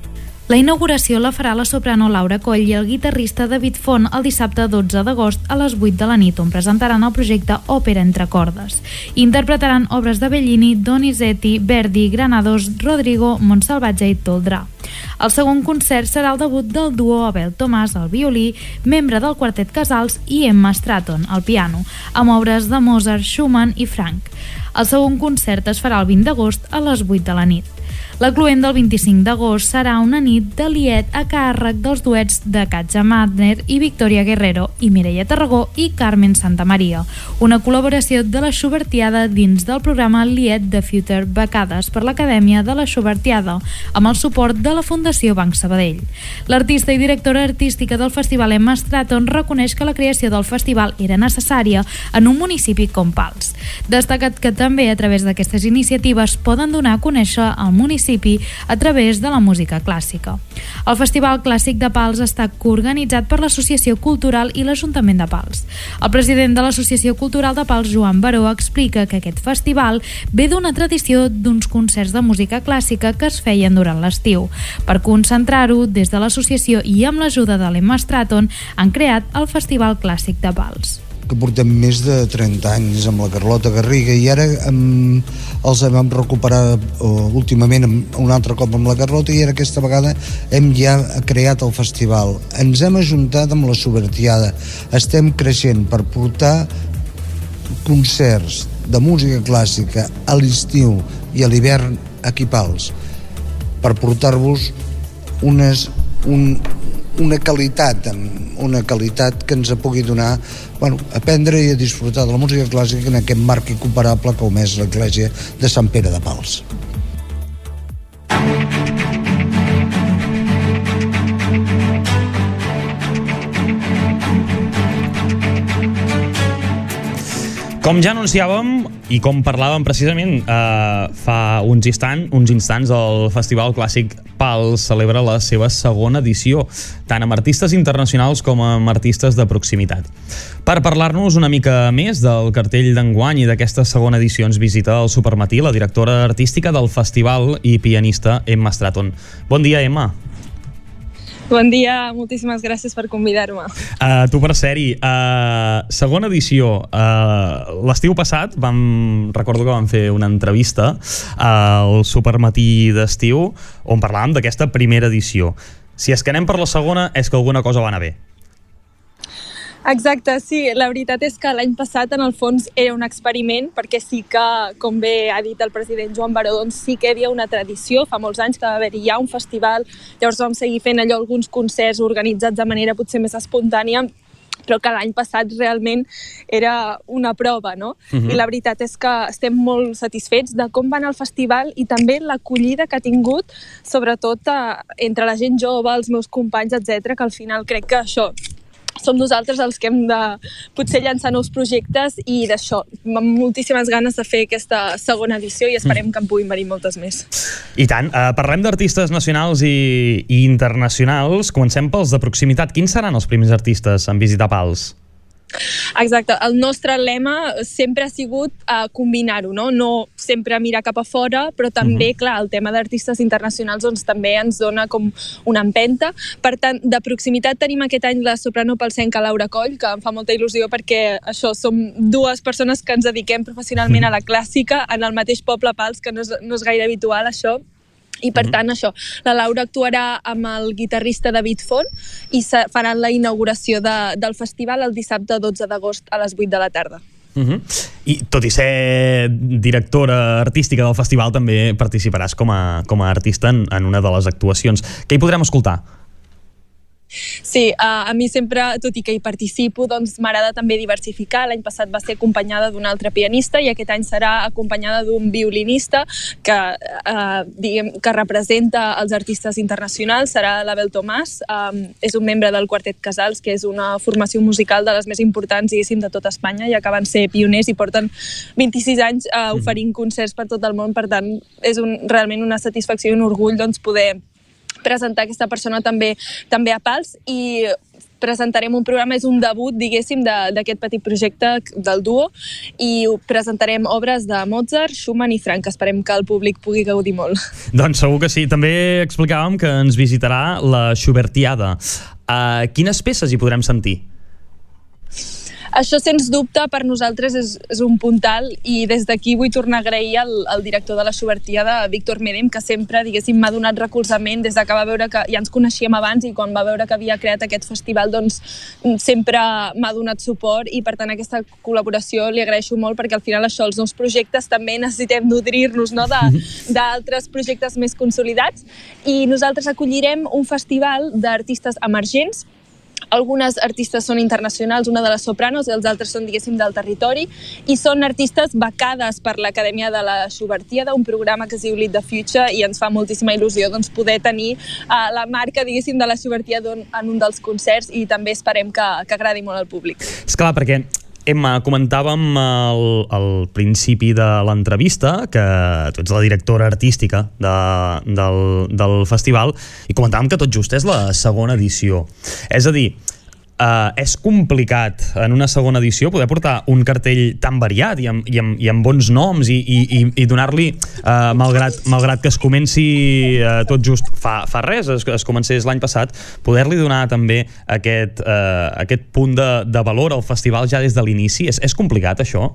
La inauguració la farà la soprano Laura Coll i el guitarrista David Font el dissabte dotze d'agost a les vuit de la nit, on presentaran el projecte Òpera entre cordes. Interpretaran obres de Bellini, Donizetti, Verdi, Granados, Rodrigo, Montsalvatge i Toldrà. El segon concert serà el debut del duo Abel Tomàs al violí, membre del quartet Casals, i Emma Stratton al piano, amb obres de Mozart, Schumann i Frank. El segon concert es farà el vint d'agost a les vuit de la nit. La cluent del vint-i-cinc d'agost serà una nit de lied a càrrec dels duets de Katja Madner i Victoria Guerrero i Mireia Tarragó i Carmen Santamaria, una col·laboració de la Schubertiada dins del programa Lied de Future becades per l'Acadèmia de la Schubertiada amb el suport de la Fundació Banc Sabadell. L'artista i directora artística del festival Emma Stratton reconeix que la creació del festival era necessària en un municipi com Pals. Destacat que també a través d'aquestes iniciatives poden donar a conèixer al municipi a través de la música clàssica. El Festival Clàssic de Pals està coorganitzat per l'Associació Cultural i l'Ajuntament de Pals. El president de l'Associació Cultural de Pals, Joan Baró, explica que aquest festival ve d'una tradició d'uns concerts de música clàssica que es feien durant l'estiu. Per concentrar-ho, des de l'associació i amb l'ajuda de l'Emma Stratton han creat el Festival Clàssic de Pals. Que portem més de trenta anys amb la Carlota Garriga i ara um, els vam recuperar uh, últimament un altre cop amb la Carlota i ara aquesta vegada hem ja creat el festival. Ens hem ajuntat amb la Schubertiada, estem creixent per portar concerts de música clàssica a l'estiu i a l'hivern aquí a Pals, per portar-vos unes un, una qualitat una qualitat que ens pugui donar, bueno, aprendre i a disfrutar de la música clàssica en aquest marc incomparable com és l'església de Sant Pere de Pals. Com ja anunciàvem i com parlàvem precisament eh, fa uns, instant, uns instants, el Festival Clàssic Pals celebra la seva segona edició, tant amb artistes internacionals com amb artistes de proximitat. Per parlar-nos una mica més del cartell d'enguany i d'aquesta segona edició ens visita al Supermatí la directora artística del festival i pianista Emma Stratton. Bon dia, Emma. Bon dia, moltíssimes gràcies per convidar-me. Uh, tu per ser-hi, uh, segona edició. Uh, l'estiu passat vam, recordo que vam fer una entrevista uh, al Supermatí d'estiu on parlàvem d'aquesta primera edició. Si és que anem per la segona és que alguna cosa va anar bé. Exacte, sí, la veritat és que l'any passat en el fons era un experiment perquè sí que, com bé ha dit el president Joan Baró, doncs sí que hi havia una tradició, fa molts anys que va haver-hi ja un festival, llavors vam seguir fent allò alguns concerts organitzats de manera potser més espontània, però que l'any passat realment era una prova, no? Uh-huh. I la veritat és que estem molt satisfets de com va anar el festival i també l'acollida que ha tingut, sobretot eh, entre la gent jove, els meus companys, etcètera, que al final crec que això som nosaltres els que hem de potser llançar nous projectes i d'això, amb moltíssimes ganes de fer aquesta segona edició i esperem que en puguin venir moltes més. I tant, eh, parlem d'artistes nacionals i, i internacionals. Comencem pels de proximitat. Quins seran els primers artistes en visitar Pals? Exacte, el nostre lema sempre ha sigut uh, combinar-ho, no? No sempre mirar cap a fora, però també, uh-huh. clar, el tema d'artistes internacionals doncs, també ens dona com una empenta. Per tant, de proximitat tenim aquest any la soprano palsenca Laura Coll, que em fa molta il·lusió perquè això som dues persones que ens dediquem professionalment a la clàssica en el mateix poble Pals, que no és, no és gaire habitual això. I per tant, això, la Laura actuarà amb el guitarrista David Font i faran la inauguració de, del festival el dissabte dotze d'agost a les vuit de la tarda. Uh-huh. I tot i ser directora artística del festival també participaràs com a, com a artista en, en una de les actuacions. Què hi podrem escoltar? Sí, uh, a mi sempre, tot i que hi participo, doncs m'agrada també diversificar. L'any passat va ser acompanyada d'un altre pianista i aquest any serà acompanyada d'un violinista que, uh, diguem, que representa els artistes internacionals, serà l'Abel Tomàs. Um, és un membre del quartet Casals, que és una formació musical de les més importants, diguéssim, de tot Espanya, ja que van ser pioners i porten vint-i-sis anys uh, oferint concerts per tot el món. Per tant, és un, realment una satisfacció i un orgull doncs, poder presentar aquesta persona també també a Pals, i presentarem un programa, és un debut, diguéssim, d'aquest petit projecte del duo, i presentarem obres de Mozart, Schumann i Franck. Esperem que el públic pugui gaudir molt. Doncs segur que sí. També explicàvem que ens visitarà la Schubertiada. Uh, quines peces hi podrem sentir? Això, sens dubte, per nosaltres és, és un puntal, i des d'aquí vull tornar a agrair al, al director de la Schubertiada, Víctor Medem, que sempre, diguéssim, m'ha donat recolzament des de que va veure que ja ens coneixíem abans, i quan va veure que havia creat aquest festival, doncs sempre m'ha donat suport, i per tant aquesta col·laboració li agraeixo molt, perquè al final això, els nous projectes també necessitem nodrir-nos, no?, d'altres projectes més consolidats, i nosaltres acollirem un festival d'artistes emergents. Algunes artistes són internacionals, una de les sopranos, i els altres són, diguéssim, del territori, i són artistes becades per l'Acadèmia de la Schubertiada, un programa que es diu Lead the Future, i ens fa moltíssima il·lusió doncs, poder tenir uh, la marca, diguéssim, de la Schubertiada en un dels concerts, i també esperem que, que agradi molt al públic. És clar, perquè Emma, comentàvem al, al principi de l'entrevista que tu ets la directora artística de, del, del festival, i comentàvem que tot just és la segona edició. És a dir, Uh, és complicat en una segona edició poder portar un cartell tan variat i amb, i amb, i amb bons noms i, i, i donar-li, uh, malgrat, malgrat que es comenci uh, tot just fa, fa res, es, es comencés l'any passat, poder-li donar també aquest, uh, aquest punt de, de valor al festival ja des de l'inici. És, és complicat, això?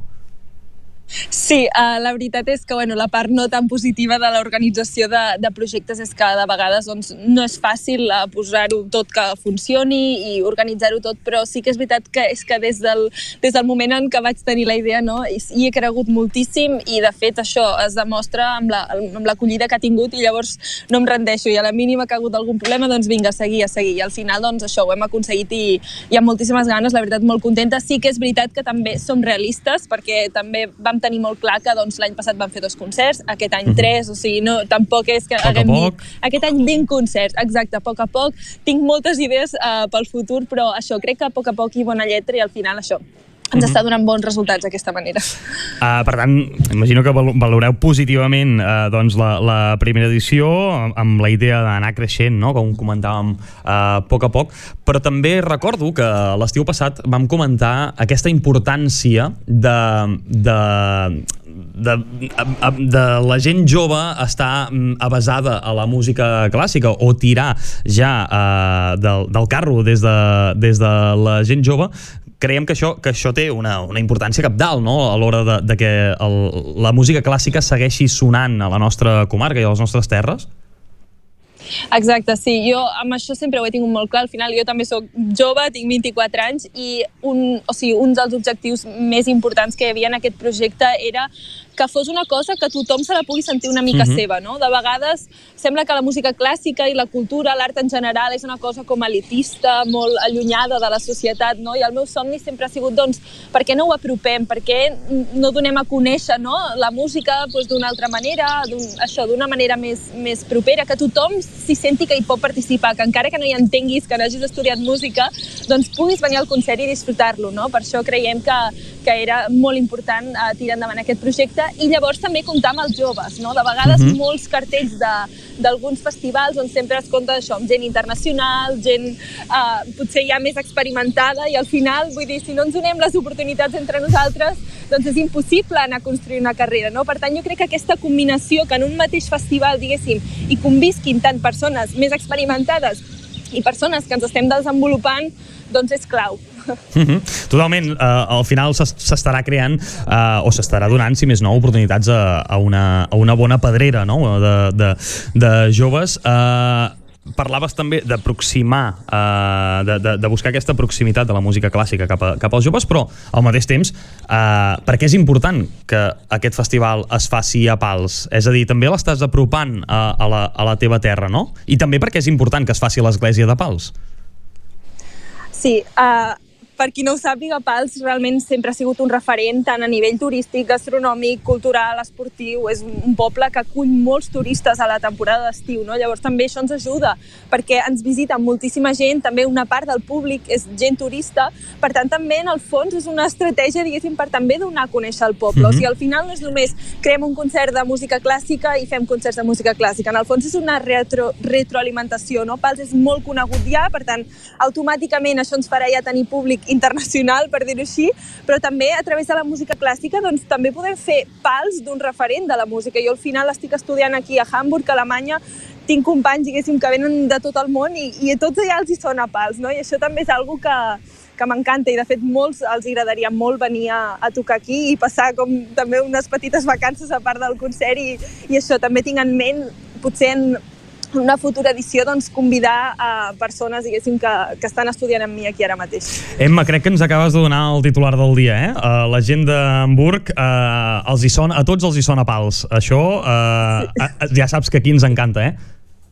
Sí, uh, la veritat és que bueno, la part no tan positiva de l'organització de, de projectes és que de vegades doncs, no és fàcil uh, posar-ho tot que funcioni i organitzar-ho tot, però sí que és veritat que és que des del, des del moment en què vaig tenir la idea, no, hi, hi he cregut moltíssim, i de fet això es demostra amb la, amb l'acollida que ha tingut, i llavors no em rendeixo, i a la mínima que ha hagut algun problema, doncs vinga, a seguir, a seguir, i al final doncs això ho hem aconseguit, i, i amb moltíssimes ganes, la veritat molt contenta. Sí que és veritat que també som realistes, perquè també vam tenir molt clar que doncs, l'any passat vam fer dos concerts, aquest any tres, o sigui, no, tampoc és que haguem dit aquest any vint concerts, exacte, a poc a poc. Tinc moltes idees uh, pel futur, però això, crec que a poc a poc i bona lletra, i al final això ens està donant bons resultats d'aquesta manera. Uh, per tant, imagino que valoreu positivament uh, doncs la, la primera edició, amb la idea d'anar creixent, no? Com comentàvem uh, a poc a poc, però també recordo que l'estiu passat vam comentar aquesta importància de, de, de, de, de la gent jove estar avesada a la música clàssica, o tirar ja uh, del, del carro des de, des de la gent jove. Creiem que això, que això té una, una importància cabdal, no?, a l'hora de, de que el, la música clàssica segueixi sonant a la nostra comarca i a les nostres terres. Exacte, sí. Jo amb això sempre ho he tingut molt clar. Al final jo també soc jove, tinc vint-i-quatre anys, i un, o sigui, un dels objectius més importants que hi havia en aquest projecte era que fos una cosa que tothom se la pugui sentir una mica uh-huh. seva, no? De vegades sembla que la música clàssica i la cultura, l'art en general, és una cosa com elitista, molt allunyada de la societat, no? I el meu somni sempre ha sigut, doncs, per què no ho apropem? Per què no donem a conèixer, no?, la música doncs, d'una altra manera, d'un, això, d'una manera més, més propera, que tothom s'hi senti que hi pot participar, que encara que no hi entenguis, que no hagis estudiat música, doncs puguis venir al concert i disfrutar-lo, no? Per això creiem que, que era molt important uh, tirar endavant aquest projecte, i llavors també comptar amb els joves, no? De vegades uh-huh. molts cartells de, d'alguns festivals on sempre es compta això, amb gent internacional, gent uh, potser ja més experimentada, i al final, vull dir, si no ens donem les oportunitats entre nosaltres, doncs és impossible anar a construir una carrera, no? Per tant, jo crec que aquesta combinació, que en un mateix festival, diguéssim, hi convisquin tant persones més experimentades i persones que ens estem desenvolupant, doncs és clau. Mm-hmm. Totalment, uh, al final s'estarà creant uh, o s'estarà donant, si més no, oportunitats a, a, una, a una bona pedrera, no?, de, de, de joves. Uh, parlaves també d'aproximar, uh, de, de, de buscar aquesta proximitat de la música clàssica cap, a, cap als joves, però al mateix temps, uh, per què és important que aquest festival es faci a Pals? És a dir, també l'estàs apropant a, a, la, a la teva terra, no? I també perquè és important que es faci a l'església de Pals. Sí, uh, per qui no ho sàpiga, Pals realment sempre ha sigut un referent tant a nivell turístic, gastronòmic, cultural, esportiu. És un poble que acull molts turistes a la temporada d'estiu, no? Llavors també això ens ajuda perquè ens visita moltíssima gent, també una part del públic és gent turista, per tant també en el fons és una estratègia, diguéssim, per també donar a conèixer el poble. Mm-hmm. O sigui, al final no és només creem un concert de música clàssica i fem concerts de música clàssica. En el fons és una retro, retroalimentació, no? Pals és molt conegut ja, per tant, automàticament això ens farà ja tenir públic internacional, per dir-ho així, però també a través de la música clàssica doncs, també podem fer pals d'un referent de la música. Jo al final estic estudiant aquí a Hamburg, a Alemanya, tinc companys, diguéssim, que venen de tot el món i, i a tots ja els hi sona Pals, no? I això també és algo que, que m'encanta i de fet molts els agradaria molt venir a, a tocar aquí i passar com també unes petites vacances a part del concert i, i això també tinc en ment, potser en una futura edició, doncs, convidar a persones, diguéssim, que, que estan estudiant amb mi aquí ara mateix. Emma, crec que ens acabes de donar el titular del dia, eh? Uh, la gent d'Hamburg, uh, els hi sona, a tots els hi sona Pals. Això uh, sí. Ja saps que aquí ens encanta, eh?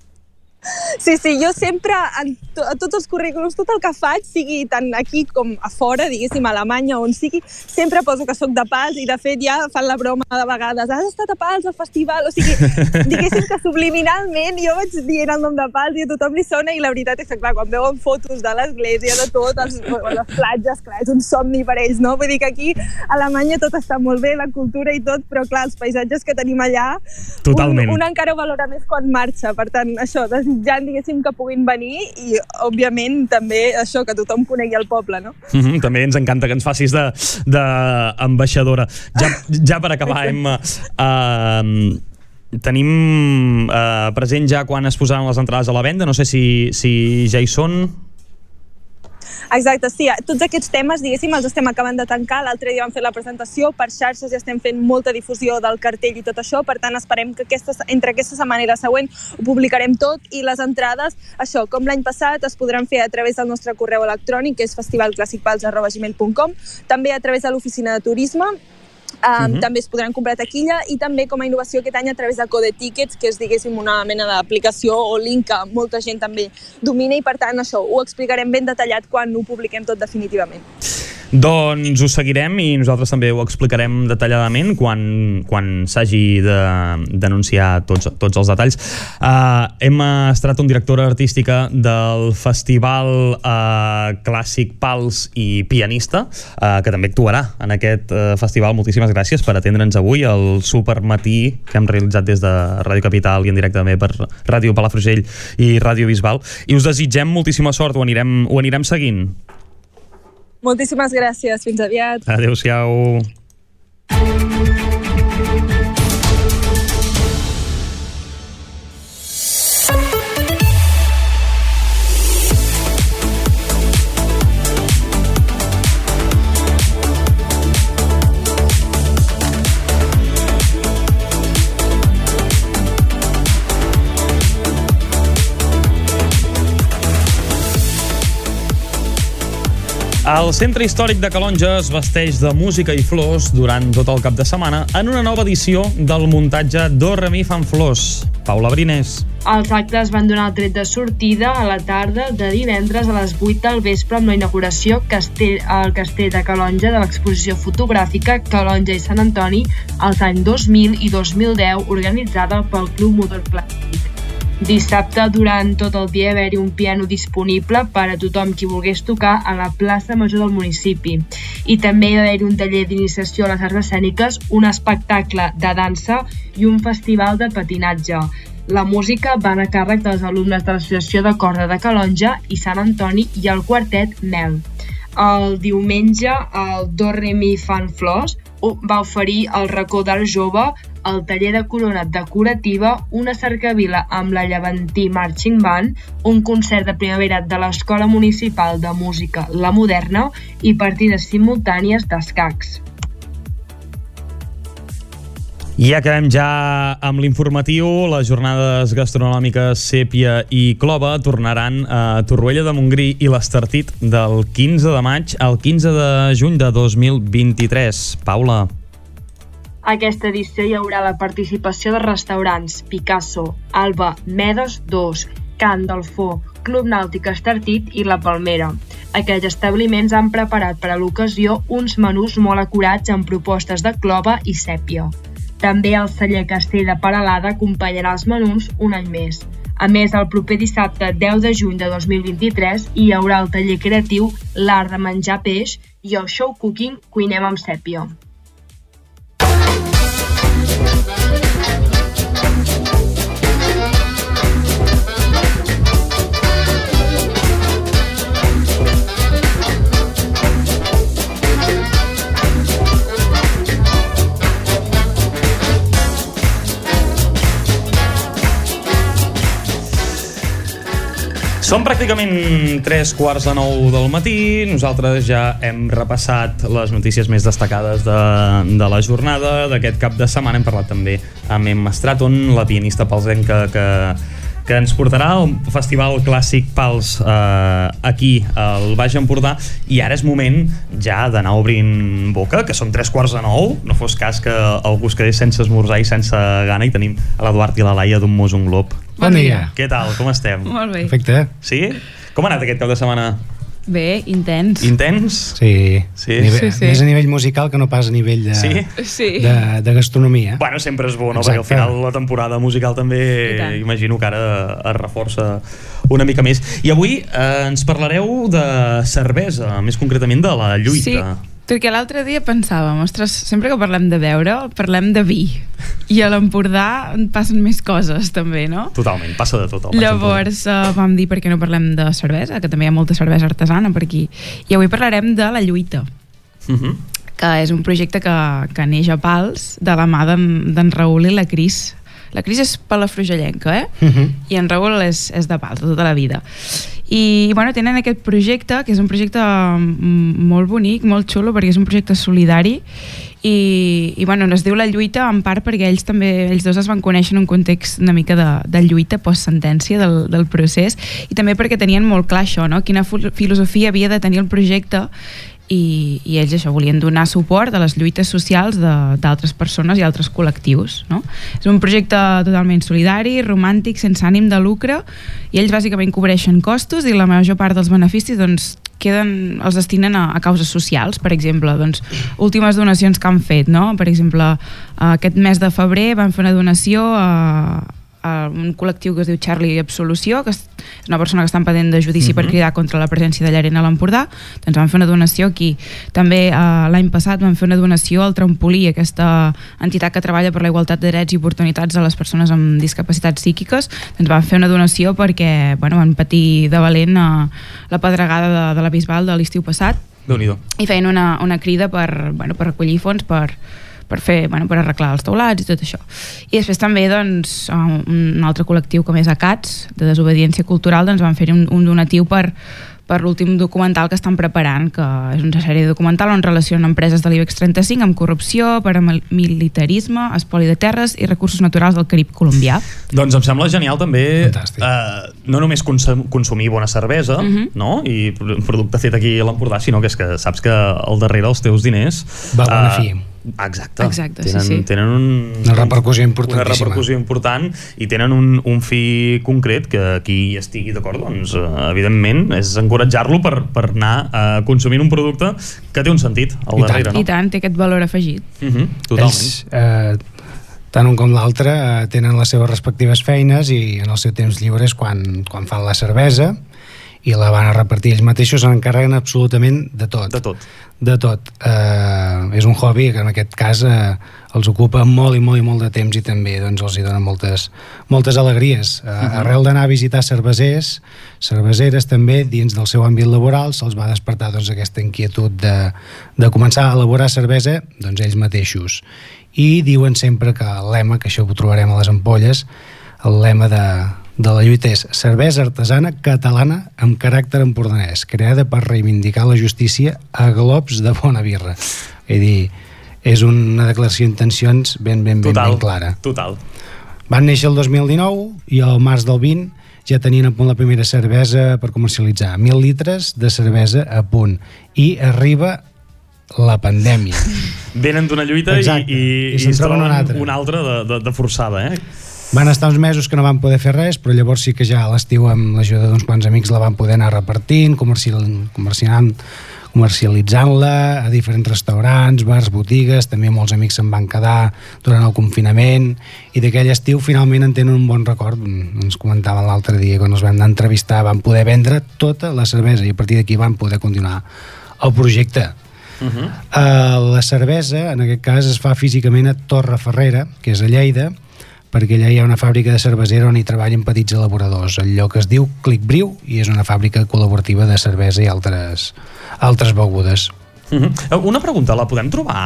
Sí, sí, jo sempre, en to, a tots els currículums, tot el que faig, sigui tant aquí com a fora, diguéssim, a Alemanya, on sigui, sempre poso que sóc de Pals i, de fet, ja fan la broma de vegades. Has estat a Pals al festival? O sigui, diguéssim que subliminalment jo vaig dient el nom de Pals i a tothom li sona i la veritat és que, clar, quan veuen fotos de l'església, de tot, els, les platges, clar, és un somni per ells, no? Vull dir que aquí, a Alemanya, tot està molt bé, la cultura i tot, però, clar, els paisatges que tenim allà, un, un encara ho valora més quan marxa. Per tant, això, desitjant, diguéssim, que puguin venir i, òbviament, també això, que tothom conegui el poble, no? Mm-hmm, també ens encanta que ens facis de, de ambaixadora. Ja, ja per acabar, Emma, uh, tenim uh, present ja quan es posaran les entrades a la venda? No sé si, si ja hi són... Exacte, sí, tots aquests temes, diguéssim, els estem acabant de tancar. L'altre dia vam fer la presentació, per xarxes ja estem fent molta difusió del cartell i tot això, per tant esperem que aquesta, entre aquesta setmana i la següent ho publicarem tot i les entrades, això, com l'any passat, es podran fer a través del nostre correu electrònic, que és festivalclassicpals arroba gmail punt com, també a través de l'oficina de turisme. Um, uh-huh. També es podran comprar taquilla i també com a innovació aquest any a través de Code Tickets, que és, diguéssim, una mena d'aplicació o link que molta gent també domina i per tant això ho explicarem ben detallat quan ho publiquem tot definitivament. Doncs ho seguirem i nosaltres també ho explicarem detalladament quan, quan s'hagi d'anunciar tots, tots els detalls. Uh, Emma Stratton, directora artística del Festival uh, Clàssic Pals i pianista, uh, que també actuarà en aquest uh, festival. Moltíssimes gràcies per atendre'ns avui al supermatí que hem realitzat des de Ràdio Capital i en directe també per Ràdio Palafrugell i Ràdio Bisbal. I us desitgem moltíssima sort, ho anirem, ho anirem seguint. Moltíssimes gràcies, fins aviat. Adéu-siau. El Centre Històric de Calonge es vesteix de música i flors durant tot el cap de setmana en una nova edició del muntatge Do Re Mi Fan Flors. Paula Brinés. Els actes van donar el tret de sortida a la tarda de divendres a les vuit del vespre amb la inauguració castell, al Castell de Calonge de l'exposició fotogràfica Calonge i Sant Antoni als anys dos mil i dos mil deu organitzada pel Club Motor Clàssic. Dissabte, durant tot el dia, va haver-hi un piano disponible per a tothom qui volgués tocar a la plaça Major del municipi. I també va haver-hi un taller d'iniciació a les arts escèniques, un espectacle de dansa i un festival de patinatge. La música va a càrrec dels alumnes de l'Associació de Corda de Calonge i Sant Antoni i el quartet Mel. El diumenge, el Do Re Mi Fan Flors va oferir el racó del jove, el taller de corona decorativa, una cercavila amb la Llevantí Marching Band, un concert de primavera de l'Escola Municipal de Música La Moderna i partides simultànies d'escacs. I acabem ja amb l'informatiu. Les jornades gastronòmiques Sèpia i Clova tornaran a Torroella de Montgrí i l'Estartit del quinze de maig al quinze de juny de dos mil vint-i-tres. Paula. Aquesta edició hi haurà la participació de restaurants Picasso, Alba, Medes dos, Can del Fo, Club Nàutic Estartit i La Palmera. Aquests establiments han preparat per a l'ocasió uns menús molt acurats amb propostes de clova i sèpia. També el celler Castell de Peralada acompanyarà els menús un any més. A més, el proper dissabte deu de juny de dos mil vint-i-tres hi haurà el taller creatiu L'Art de Menjar Peix i el show cooking Cuinem amb sèpia. Són pràcticament tres quarts de nou del matí. Nosaltres ja hem repassat les notícies més destacades de, de la jornada d'aquest cap de setmana. Hem parlat també amb Emma Stratton, la pianista palsenca que, que ens portarà al Festival Clàssic Pals eh, aquí al Baix Empordà. I ara és moment ja d'anar obrint boca, que són tres quarts de nou. No fos cas que algú es quedés sense esmorzar i sense gana. I tenim a l'Eduard i la Laia d'un Mos un Glob. Bon dia. Què tal? Com estem? Molt bé. Perfecte. Sí? Com ha anat aquest cap de setmana? Bé, intens. Intens? Sí. Sí. Nivell, Sí, sí. Més a nivell musical que no pas a nivell de, Sí? Sí. de, de gastronomia. Bueno, sempre és bo, no? Exacte. Perquè al final la temporada musical també imagino que ara es reforça una mica més. I avui eh, ens parlareu de cervesa, més concretament de la lluita. Sí, perquè l'altre dia pensàvem, ostres, sempre que parlem de beure, parlem de vi. I a l'Empordà passen més coses, també, no? Totalment, passa de tot. al Baix Llavors uh, vam dir per què no parlem de cervesa, que també hi ha molta cervesa artesana per aquí. I avui parlarem de la lluita, Empordà. Mhm. que és un projecte que, que neix a Pals de la mà d'en d'en Raül i la Cris. La Cris és palafrugellenca, eh? Mhm. I en Raül és, és de Pals, de tota la vida. I bueno, tenen aquest projecte, que és un projecte mm, molt bonic, molt xulo, perquè és un projecte solidari i, i bueno, es diu La Lluita en part perquè ells també, ells dos es van conèixer en un context una mica de, de lluita post-sentència del, del procés, i també perquè tenien molt clar això, no? Quina filosofia havia de tenir el projecte. I, i ells això volien donar suport a les lluites socials d'altres persones i altres col·lectius, no? És un projecte totalment solidari, romàntic, sense ànim de lucre, i ells bàsicament cobreixen costos i la major part dels beneficis doncs, queden, els destinen a, a causes socials. Per exemple, doncs, últimes donacions que han fet, no? Per exemple, aquest mes de febrer van fer una donació a a un col·lectiu que es diu Charlie Absolució, que és una persona que està en pendent de judici uh-huh. per cridar contra la presència de llarena a l'Empordà. Doncs van fer una donació aquí. També eh, l'any passat van fer una donació al Trampolí, aquesta entitat que treballa per la igualtat de drets i oportunitats a les persones amb discapacitats psíquiques. Doncs van fer una donació perquè bueno, van patir de valent eh, la pedregada de, de la Bisbal de l'estiu passat. Déu-n'hi-do. I feien una, una crida per, bueno, per recollir fons per per fer, bueno, per arreglar els teulats i tot això. I després també doncs, un altre col·lectiu com és ACATS, de desobediència cultural, doncs van fer un, un donatiu per, per l'últim documental que estan preparant, que és una sèrie de documental on relaciona empreses de l'IBEX trenta-cinc amb corrupció, paramilitarisme, espoli de terres i recursos naturals del Carib colombià. Doncs em sembla genial també eh, no només consum, consumir bona cervesa, Mhm. no? I producte fet aquí a l'Empordà, sinó que és que saps que al darrere els teus diners Va a bona eh, fi. Exacte. Exacte, sí, tenen, sí. tenen un, Una repercussió importantíssima. Una repercussió important i tenen un, un fi concret que qui hi estigui d'acord, doncs, eh, evidentment, és encoratjar-lo per, per anar eh, consumint un producte que té un sentit al I darrere, tant. no? I tant, té aquest valor afegit. Uh -huh, totalment. Ells, eh, tant un com l'altre, eh, tenen les seves respectives feines i en el seu temps lliure és quan, quan fan la cervesa i la van a repartir ells mateixos, s'encarreguen absolutament de tot. De tot. De tot. Eh, és un hobby que en aquest cas eh, els ocupa molt i molt i molt de temps i també doncs, els hi dona moltes, moltes alegries. Eh, Mhm. Arrel d'anar a visitar cervesers, cerveseres també, dins del seu àmbit laboral, se'ls va despertar doncs, aquesta inquietud de, de començar a elaborar cervesa doncs, ells mateixos. I diuen sempre que el lema, que això ho trobarem a les ampolles, el lema de, de la lluita és cervesa artesana catalana amb caràcter empordanès, creada per reivindicar la justícia a globs de bona birra. És dir, és una declaració d'intencions ben, ben, ben, Total, ben clara. total. Van néixer el dos mil dinou i al març del vint ja tenien a punt la primera cervesa per comercialitzar. Mil litres de cervesa a punt. I arriba la pandèmia. Venen d'una lluita i, Exacte. i, I se'n troben una altra. una altra de, de, de forçada, eh? Van estar uns mesos que no van poder fer res, però llavors sí que ja a l'estiu amb l'ajuda d'uns quants amics la van poder anar repartint, comercial, comerciant, comercialitzant-la a diferents restaurants, bars, botigues. També molts amics se'n van quedar durant el confinament i d'aquell estiu finalment en tenen un bon record. Ens comentaven l'altre dia quan els vam anar a entrevistar, van poder vendre tota la cervesa i a partir d'aquí van poder continuar el projecte. Uh-huh. uh, la cervesa en aquest cas es fa físicament a Torreferrera, que és a Lleida, perquè allà hi ha una fàbrica de cervesera on hi treballen petits elaboradors. El lloc es diu Click Brew i és una fàbrica col·laborativa de cervesa i altres, altres begudes. Uh-huh. Una pregunta, la podem trobar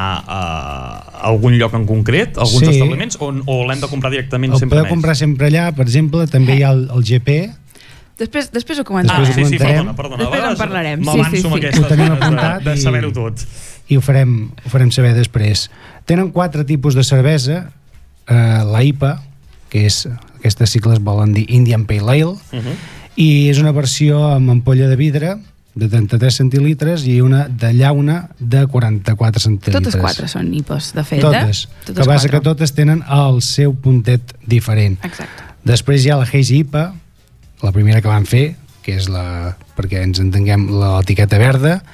a algun lloc en concret, alguns Sí. establiments, o, o l'hem de comprar directament El sempre podeu més? comprar sempre allà, per exemple, també hi ha el, el G P. Després, després ho comentem. Després ho sí, sí, comentarem. perdona, perdona. Després A en vegades parlarem. M'avanço Sí, sí, amb sí. aquestes Ho tenim de, apuntat de i- saber-ho tot. i ho farem, ho farem saber després. Tenen quatre tipus de cervesa. eh, la I P A, que és, aquestes sigles volen dir Indian Pale Ale, Uh-huh. i és una versió amb ampolla de vidre de trenta-tres centilitres i una de llauna de quaranta-quatre centilitres. Totes quatre són I P As, de fet, Totes. eh? Que passa que totes tenen el seu puntet diferent. Exacte. Després hi ha la Hazy I P A, la primera que van fer, que és la, perquè ens entenguem, l'etiqueta verda,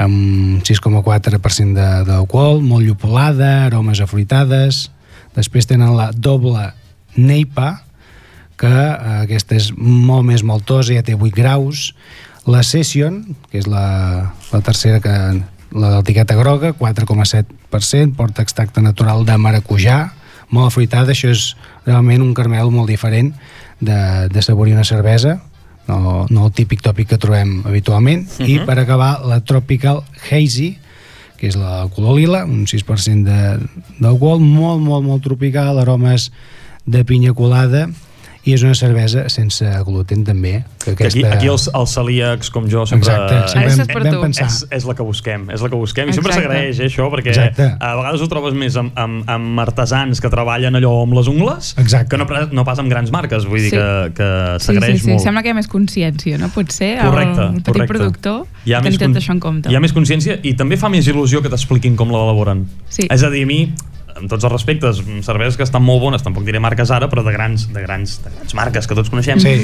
amb sis coma quatre per cent de- d'alcohol, molt llupolada, aromes afruitades. Després tenen la doble Neipa, que eh, aquesta és molt més maltosa, ja té vuit graus. La Session, que és la, la tercera, que la d'etiqueta groga, quatre coma set per cent, porta extracte natural de maracujà, molt afruitada. Això és realment un caramel molt diferent de, de saborir una cervesa, no, no el típic tòpic que trobem habitualment. Uh -huh. I per acabar, la Tropical Hazy, que és la color lila, un sis per cent de- d'alcohol, molt, molt, molt tropical, aromes de pinya colada, i és una cervesa sense gluten també. Que Que aquí, aquí els, els celíacs com jo sempre, Exacte, sempre Ara és per vam tu. pensar. és, és la que busquem, és la que busquem i sempre Exacte. s'agraeix, eh, això, perquè Exacte. a vegades ho trobes més amb, amb, amb artesans que treballen allò amb les ungles, Exacte. que no, pre- no pas amb grans marques, vull dir Sí. que, que Sí, s'agraeix sí, sí. molt. Sembla que hi ha més consciència, no? Potser Correcte, el petit correcte. productor Hi ha tenir més tot con- això en compte. Hi ha més consciència i també fa més il·lusió que t'expliquin com l'elaboren. Sí. És a dir, a mi, amb tots els respectes, cerveses que estan molt bones, tampoc diré marques ara, però de grans, de grans, de grans marques que tots coneixem, Sí.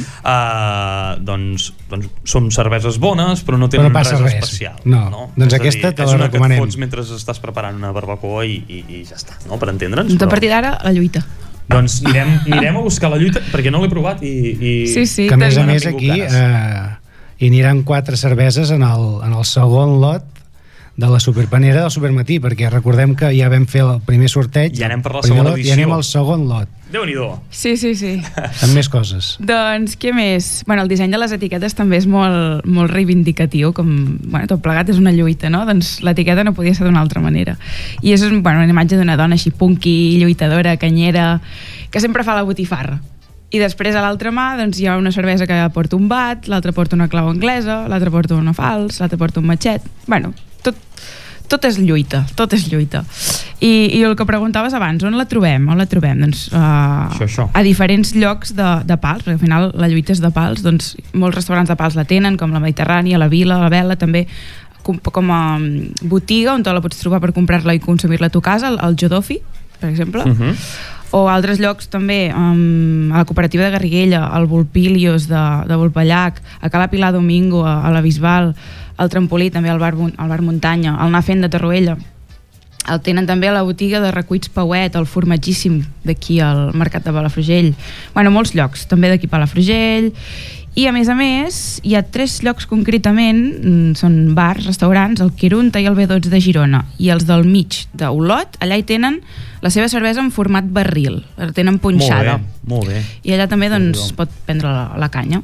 uh, doncs, doncs són cerveses bones, però no tenen Però no passa res, res. especial. No. Doncs És a aquesta dir, te és la una recomanem. que et fots mentre estàs preparant una barbacoa i, i, i ja està, no? Per entendre'ns. Doncs a Però... partir d'ara, la lluita. Doncs anirem, anirem a buscar la lluita, perquè no l'he provat i... i... Sí, sí. Que a més a no més tinc aquí ganes. eh, hi aniran quatre cerveses en el, en el segon lot de la superpanera del supermatí, perquè recordem que ja vam fer el primer sorteig, I anem per la primer segona lot, edició. i anem al segon lot, Déu-n'hi-do. Sí, sí, sí. amb més coses. Doncs què més? Bueno, el disseny de les etiquetes també és molt, molt reivindicatiu, com, bueno, tot plegat és una lluita, no? Doncs l'etiqueta no podia ser d'una altra manera. I és, bueno, una imatge d'una dona així punky, lluitadora, canyera, que sempre fa la botifarra. I després a l'altra mà doncs, hi ha una cervesa que porta un bat, l'altra porta una clau anglesa, l'altra porta una fals, l'altra porta un matxet. Bueno, tot, tot és lluita, tot és lluita. I, i el que preguntaves abans, on la trobem? On la trobem? Doncs uh, Això, això. a diferents llocs de, de pals, perquè al final la lluita és de pals, doncs molts restaurants de pals la tenen, com la Mediterrània, la Vila, la Vela, també com, com a botiga on te la pots trobar per comprar-la i consumir-la a tu casa, el, el Jodofi, per exemple. Uh -huh. O altres llocs també, um, a la cooperativa de Garriguella, al Volpilios de, de Volpellac, a Cala Pilar Domingo, a, a la Bisbal, al Trampolí, també al bar, al bar Muntanya, al Nafent de Torroella. El tenen també a la botiga de Recuits Pauet, el formatgíssim d'aquí al Mercat de Palafrugell. Bueno, molts llocs, també d'aquí Palafrugell. I a més a més, hi ha tres llocs concretament, són bars, restaurants, el Quirunta i el B dotze de Girona, i els del mig d'Olot, allà hi tenen la seva cervesa en format barril, la tenen punxada. Molt bé, molt bé. I allà també doncs, pot prendre la, la canya.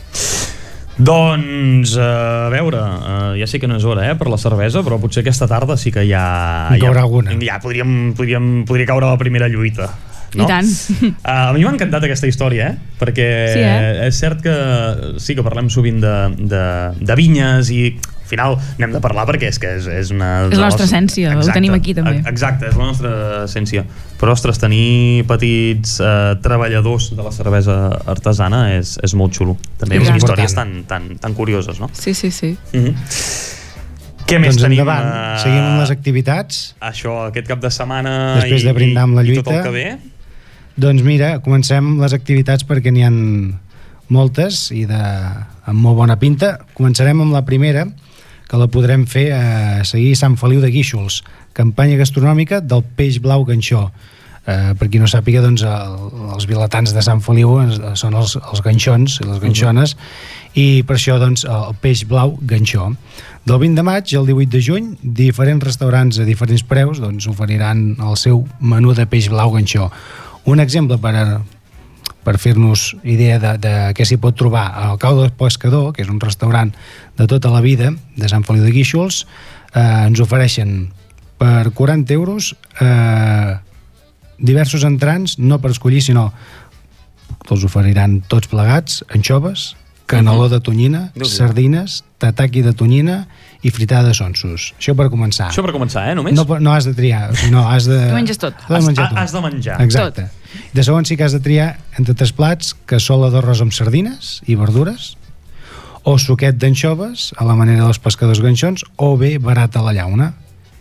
Doncs, a veure, uh, ja sé que no és hora eh, per la cervesa, però potser aquesta tarda sí que ja... En caurà ja, alguna. Ja podríem, podríem, podria caure la primera lluita. No? I tant. Uh, a mi m'ha encantat aquesta història, eh? Perquè Sí, eh? és cert que sí que parlem sovint de, de, de vinyes i al final n'hem de parlar perquè és que és, és una... És la nostra essència, ho tenim aquí també. Exacte, és la nostra essència. Però, ostres, tenir petits eh, treballadors de la cervesa artesana és, és molt xulo. També Sí, amb és històries tan, tan, tan curioses, no? Sí, sí, sí. Mm-hmm. Què més Doncs tenim? endavant, eh, seguim amb les activitats. Això, aquest cap de setmana Després de brindar amb la i, i tot lluita. el que ve. Doncs mira, comencem les activitats perquè n'hi ha moltes i de, amb molt bona pinta. Començarem amb la primera, que la podrem fer a seguir Sant Feliu de Guíxols, campanya gastronòmica del peix blau ganxó. Eh, per qui no sàpiga, doncs, el, els vilatans de Sant Feliu són els, els ganxons i les ganxones, uh-huh. i per això doncs, el peix blau ganxó. Del vint de maig al divuit de juny, diferents restaurants a diferents preus doncs, oferiran el seu menú de peix blau ganxó. Un exemple per a per fer-nos idea de, de què s'hi pot trobar al Cau del Pescador, que és un restaurant de tota la vida de Sant Feliu de Guíxols. Eh, ens ofereixen per quaranta euros eh, diversos entrants, no per escollir, sinó te'ls oferiran tots plegats, anxoves, caneló de tonyina, sardines, tataki de tonyina i fritada de sonsos. Això per començar. Això per començar, eh, només? No, no has de triar, no, has de... Tu menges tot. Has de menjar has, tot. has de menjar. Exacte. Tot. De segon sí que has de triar entre tres plats, cassola d'arròs amb sardines i verdures, o suquet d'anxoves, a la manera dels pescadors ganxons, o bé barat a la llauna.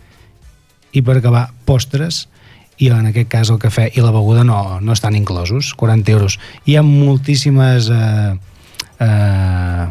I per acabar, postres, i en aquest cas el cafè i la beguda no, no estan inclosos, quaranta euros. Hi ha moltíssimes eh, eh,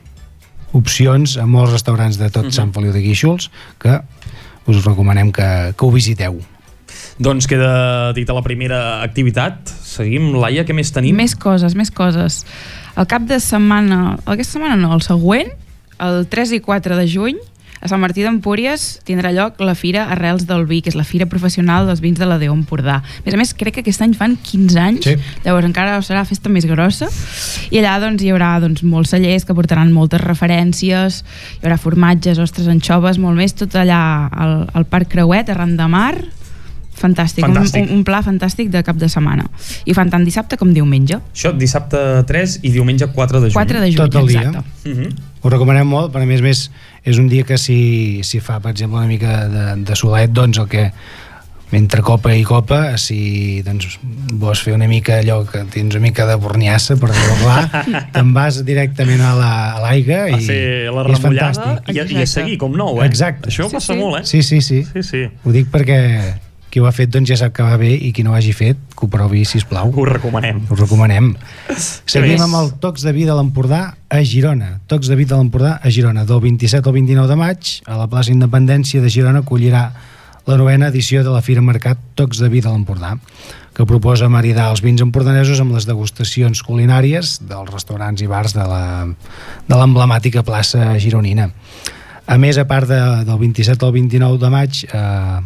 opcions a molts restaurants de tot uh-huh. Sant Feliu de Guíxols que us recomanem que, que ho visiteu. Doncs queda dita la primera activitat. Seguim, Laia, què més tenim? Més coses, més coses. El cap de setmana, aquesta setmana no, el següent, el tres i quatre de juny, a Sant Martí d'Empúries tindrà lloc la Fira Arrels del Vi, que és la fira professional dels vins de la D O Empordà. A més a més, crec que aquest any fan quinze anys, sí. Llavors encara serà festa més grossa, i allà doncs, hi haurà doncs, molts cellers que portaran moltes referències, hi haurà formatges, ostres, anxoves, molt més, tot allà al, al Parc Creuet, arran de mar. Fantàstic, fantàstic. Un, un pla fantàstic de cap de setmana. I fan tant dissabte com diumenge. Això, dissabte tres i diumenge quatre de juny. quatre de juny, tot el dia. Exacte. Uh-huh. Ho recomanem molt, però a més a més és un dia que si, si fa, per exemple, una mica de, de solet, doncs el que entre copa i copa, si doncs, vols fer una mica allò que tens una mica de borniassa, per dir-ho clar, te'n vas directament a l'aigua la, a i, fer la i és remullada fantàstic. I, i a seguir, com nou, eh? Exacte. Això sí, passa sí. molt, eh? Sí, sí, sí, sí, sí. Ho dic perquè qui ho ha fet doncs ja sap que va bé i qui no ho hagi fet que ho provi, sisplau. Ho recomanem. Ho recomanem. Seguim amb el Tocs de Vi de l'Empordà a Girona. Tocs de Vi de l'Empordà a Girona. Del vint-i-set al vint-i-nou de maig a la plaça Independència de Girona acollirà la novena edició de la Fira Mercat Tocs de Vi de l'Empordà, que proposa maridar els vins empordanesos amb les degustacions culinàries dels restaurants i bars de la, de l'emblemàtica plaça gironina. A més, a part de, del vint-i-set al vint-i-nou de maig eh,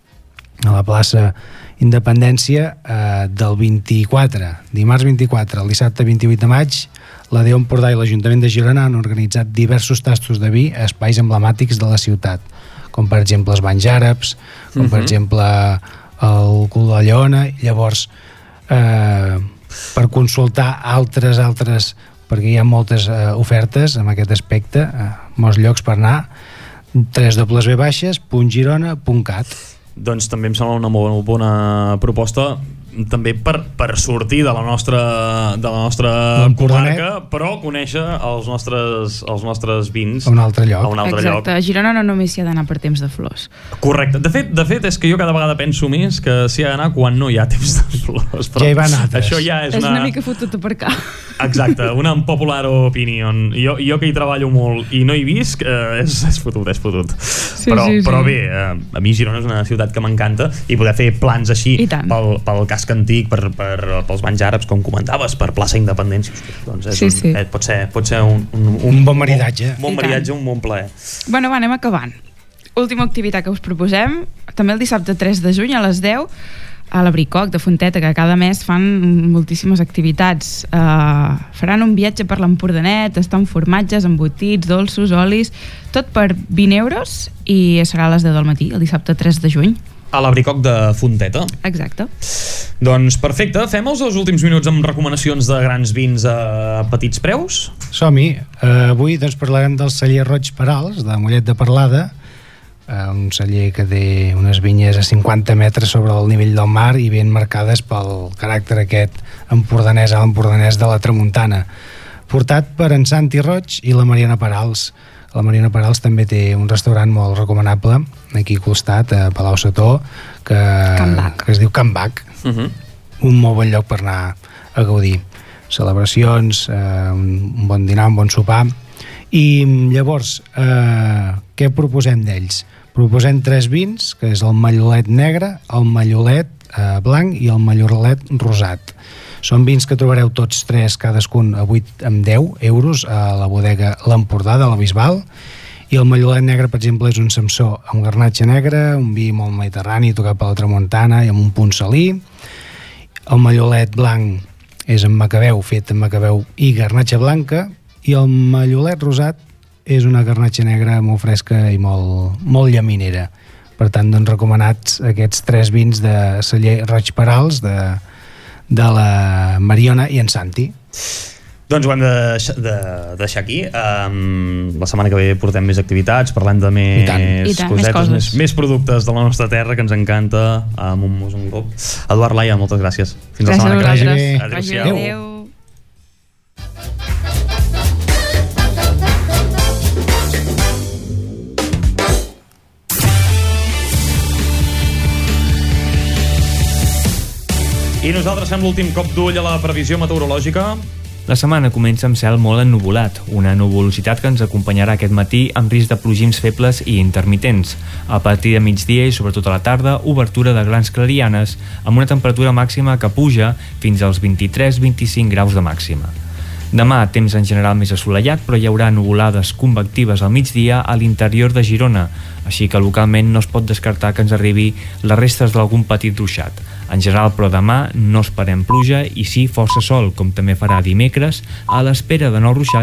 a la plaça Independència, eh, del vint-i-quatre, dimarts vint-i-quatre al dissabte vint-i-vuit de maig, la D O Empordà i l'Ajuntament de Girona han organitzat diversos tastos de vi a espais emblemàtics de la ciutat, com per exemple els banys àrabs, com uh-huh. per exemple el cul de la lleona. Llavors, eh, per consultar altres, altres, perquè hi ha moltes eh, ofertes en aquest aspecte, eh, molts llocs per anar, w w w punt girona punt cat. Doncs també em sembla una molt bona proposta, també per, per sortir de la nostra, de la nostra comarca, però conèixer els nostres, els nostres vins a un altre lloc. A un altre Exacte, lloc. a Girona no només s'hi ha d'anar per temps de flors. Correcte. De fet, de fet, és que jo cada vegada penso més que s'hi ha d'anar quan no hi ha temps de flors. Però ja hi van altres. Això ja és, és una... una... mica fotut aparcar. Exacte, una unpopular opinion. Jo, jo que hi treballo molt i no hi visc, eh, és, és fotut, és fotut. Sí, però, sí, sí. però bé, eh, a mi Girona és una ciutat que m'encanta i poder fer plans així pel, pel casc antic, per, per, pels banys àrabs, com comentaves, per plaça Independència, hosti, doncs és sí, un, sí. Eh, pot ser, pot ser un, un, un, un bon maridatge. Un bon maridatge, un bon plaer. Bueno, va, anem acabant. Última activitat que us proposem, també el dissabte tres de juny a les deu, a la Bricoc de Fonteta, que cada mes fan moltíssimes activitats. Uh, faran un viatge per l'Empordanet, estan formatges, embotits, dolços, olis, tot per vint euros, i serà a les deu del matí, el dissabte tres de juny. A la Bricoc de Fonteta. Exacte. Doncs perfecte, fem els dos últims minuts amb recomanacions de grans vins a petits preus? Som-hi. Uh, avui doncs, parlarem del celler Roig Perals, de Mollet de Parlada, uh, un celler que té unes vinyes a cinquanta metres sobre el nivell del mar i ben marcades pel caràcter aquest empordanès a l'empordanès de la tramuntana, portat per en Santi Roig i la Mariana Perals. La Mariana Perals també té un restaurant molt recomanable aquí al costat, a Palau Setó, que, que es diu Can Bac. Uh-huh. un molt bon lloc per anar a gaudir. Celebracions, eh, un bon dinar, un bon sopar. I llavors, eh, què proposem d'ells? Proposem tres vins, que és el mallolet negre, el mallolet eh, blanc i el mallolet rosat. Són vins que trobareu tots tres, cadascun a vuit amb deu euros a la bodega L'Empordà de la Bisbal. I el mallolet negre, per exemple, és un samsó amb garnatxa negra, un vi molt mediterrani tocat per la tramuntana i amb un punt salí. El mallolet blanc és amb macabeu, fet amb macabeu i garnatxa blanca, i el mallolet rosat és una garnatxa negra molt fresca i molt, molt llaminera. Per tant, doncs, recomanats aquests tres vins de celler Roig Perals, de, de la Mariona i en Santi. Doncs ho hem de, de deixar aquí. Um, la setmana que ve portem més activitats, parlem de més, I tant. I tant, més cosetes, coses. més, més productes de la nostra terra, que ens encanta, amb un mus, un cop. Eduard, Laia, moltes gràcies. Fins la setmana que ve. Adéu-siau. Adéu. I nosaltres fem l'últim cop d'ull a la previsió meteorològica. La setmana comença amb cel molt ennuvolat, una nuvolositat que ens acompanyarà aquest matí amb risc de plogims febles i intermitents. A partir de migdia i sobretot a la tarda, obertura de grans clarianes amb una temperatura màxima que puja fins als vint-i-tres a vint-i-cinc graus de màxima. Demà, temps en general més assolellat, però hi haurà nuvolades convectives al migdia a l'interior de Girona, així que localment no es pot descartar que ens arribi les restes d'algun petit ruixat. En general, però, demà no esperem pluja i sí força sol, com també farà dimecres, a l'espera de nous ruixats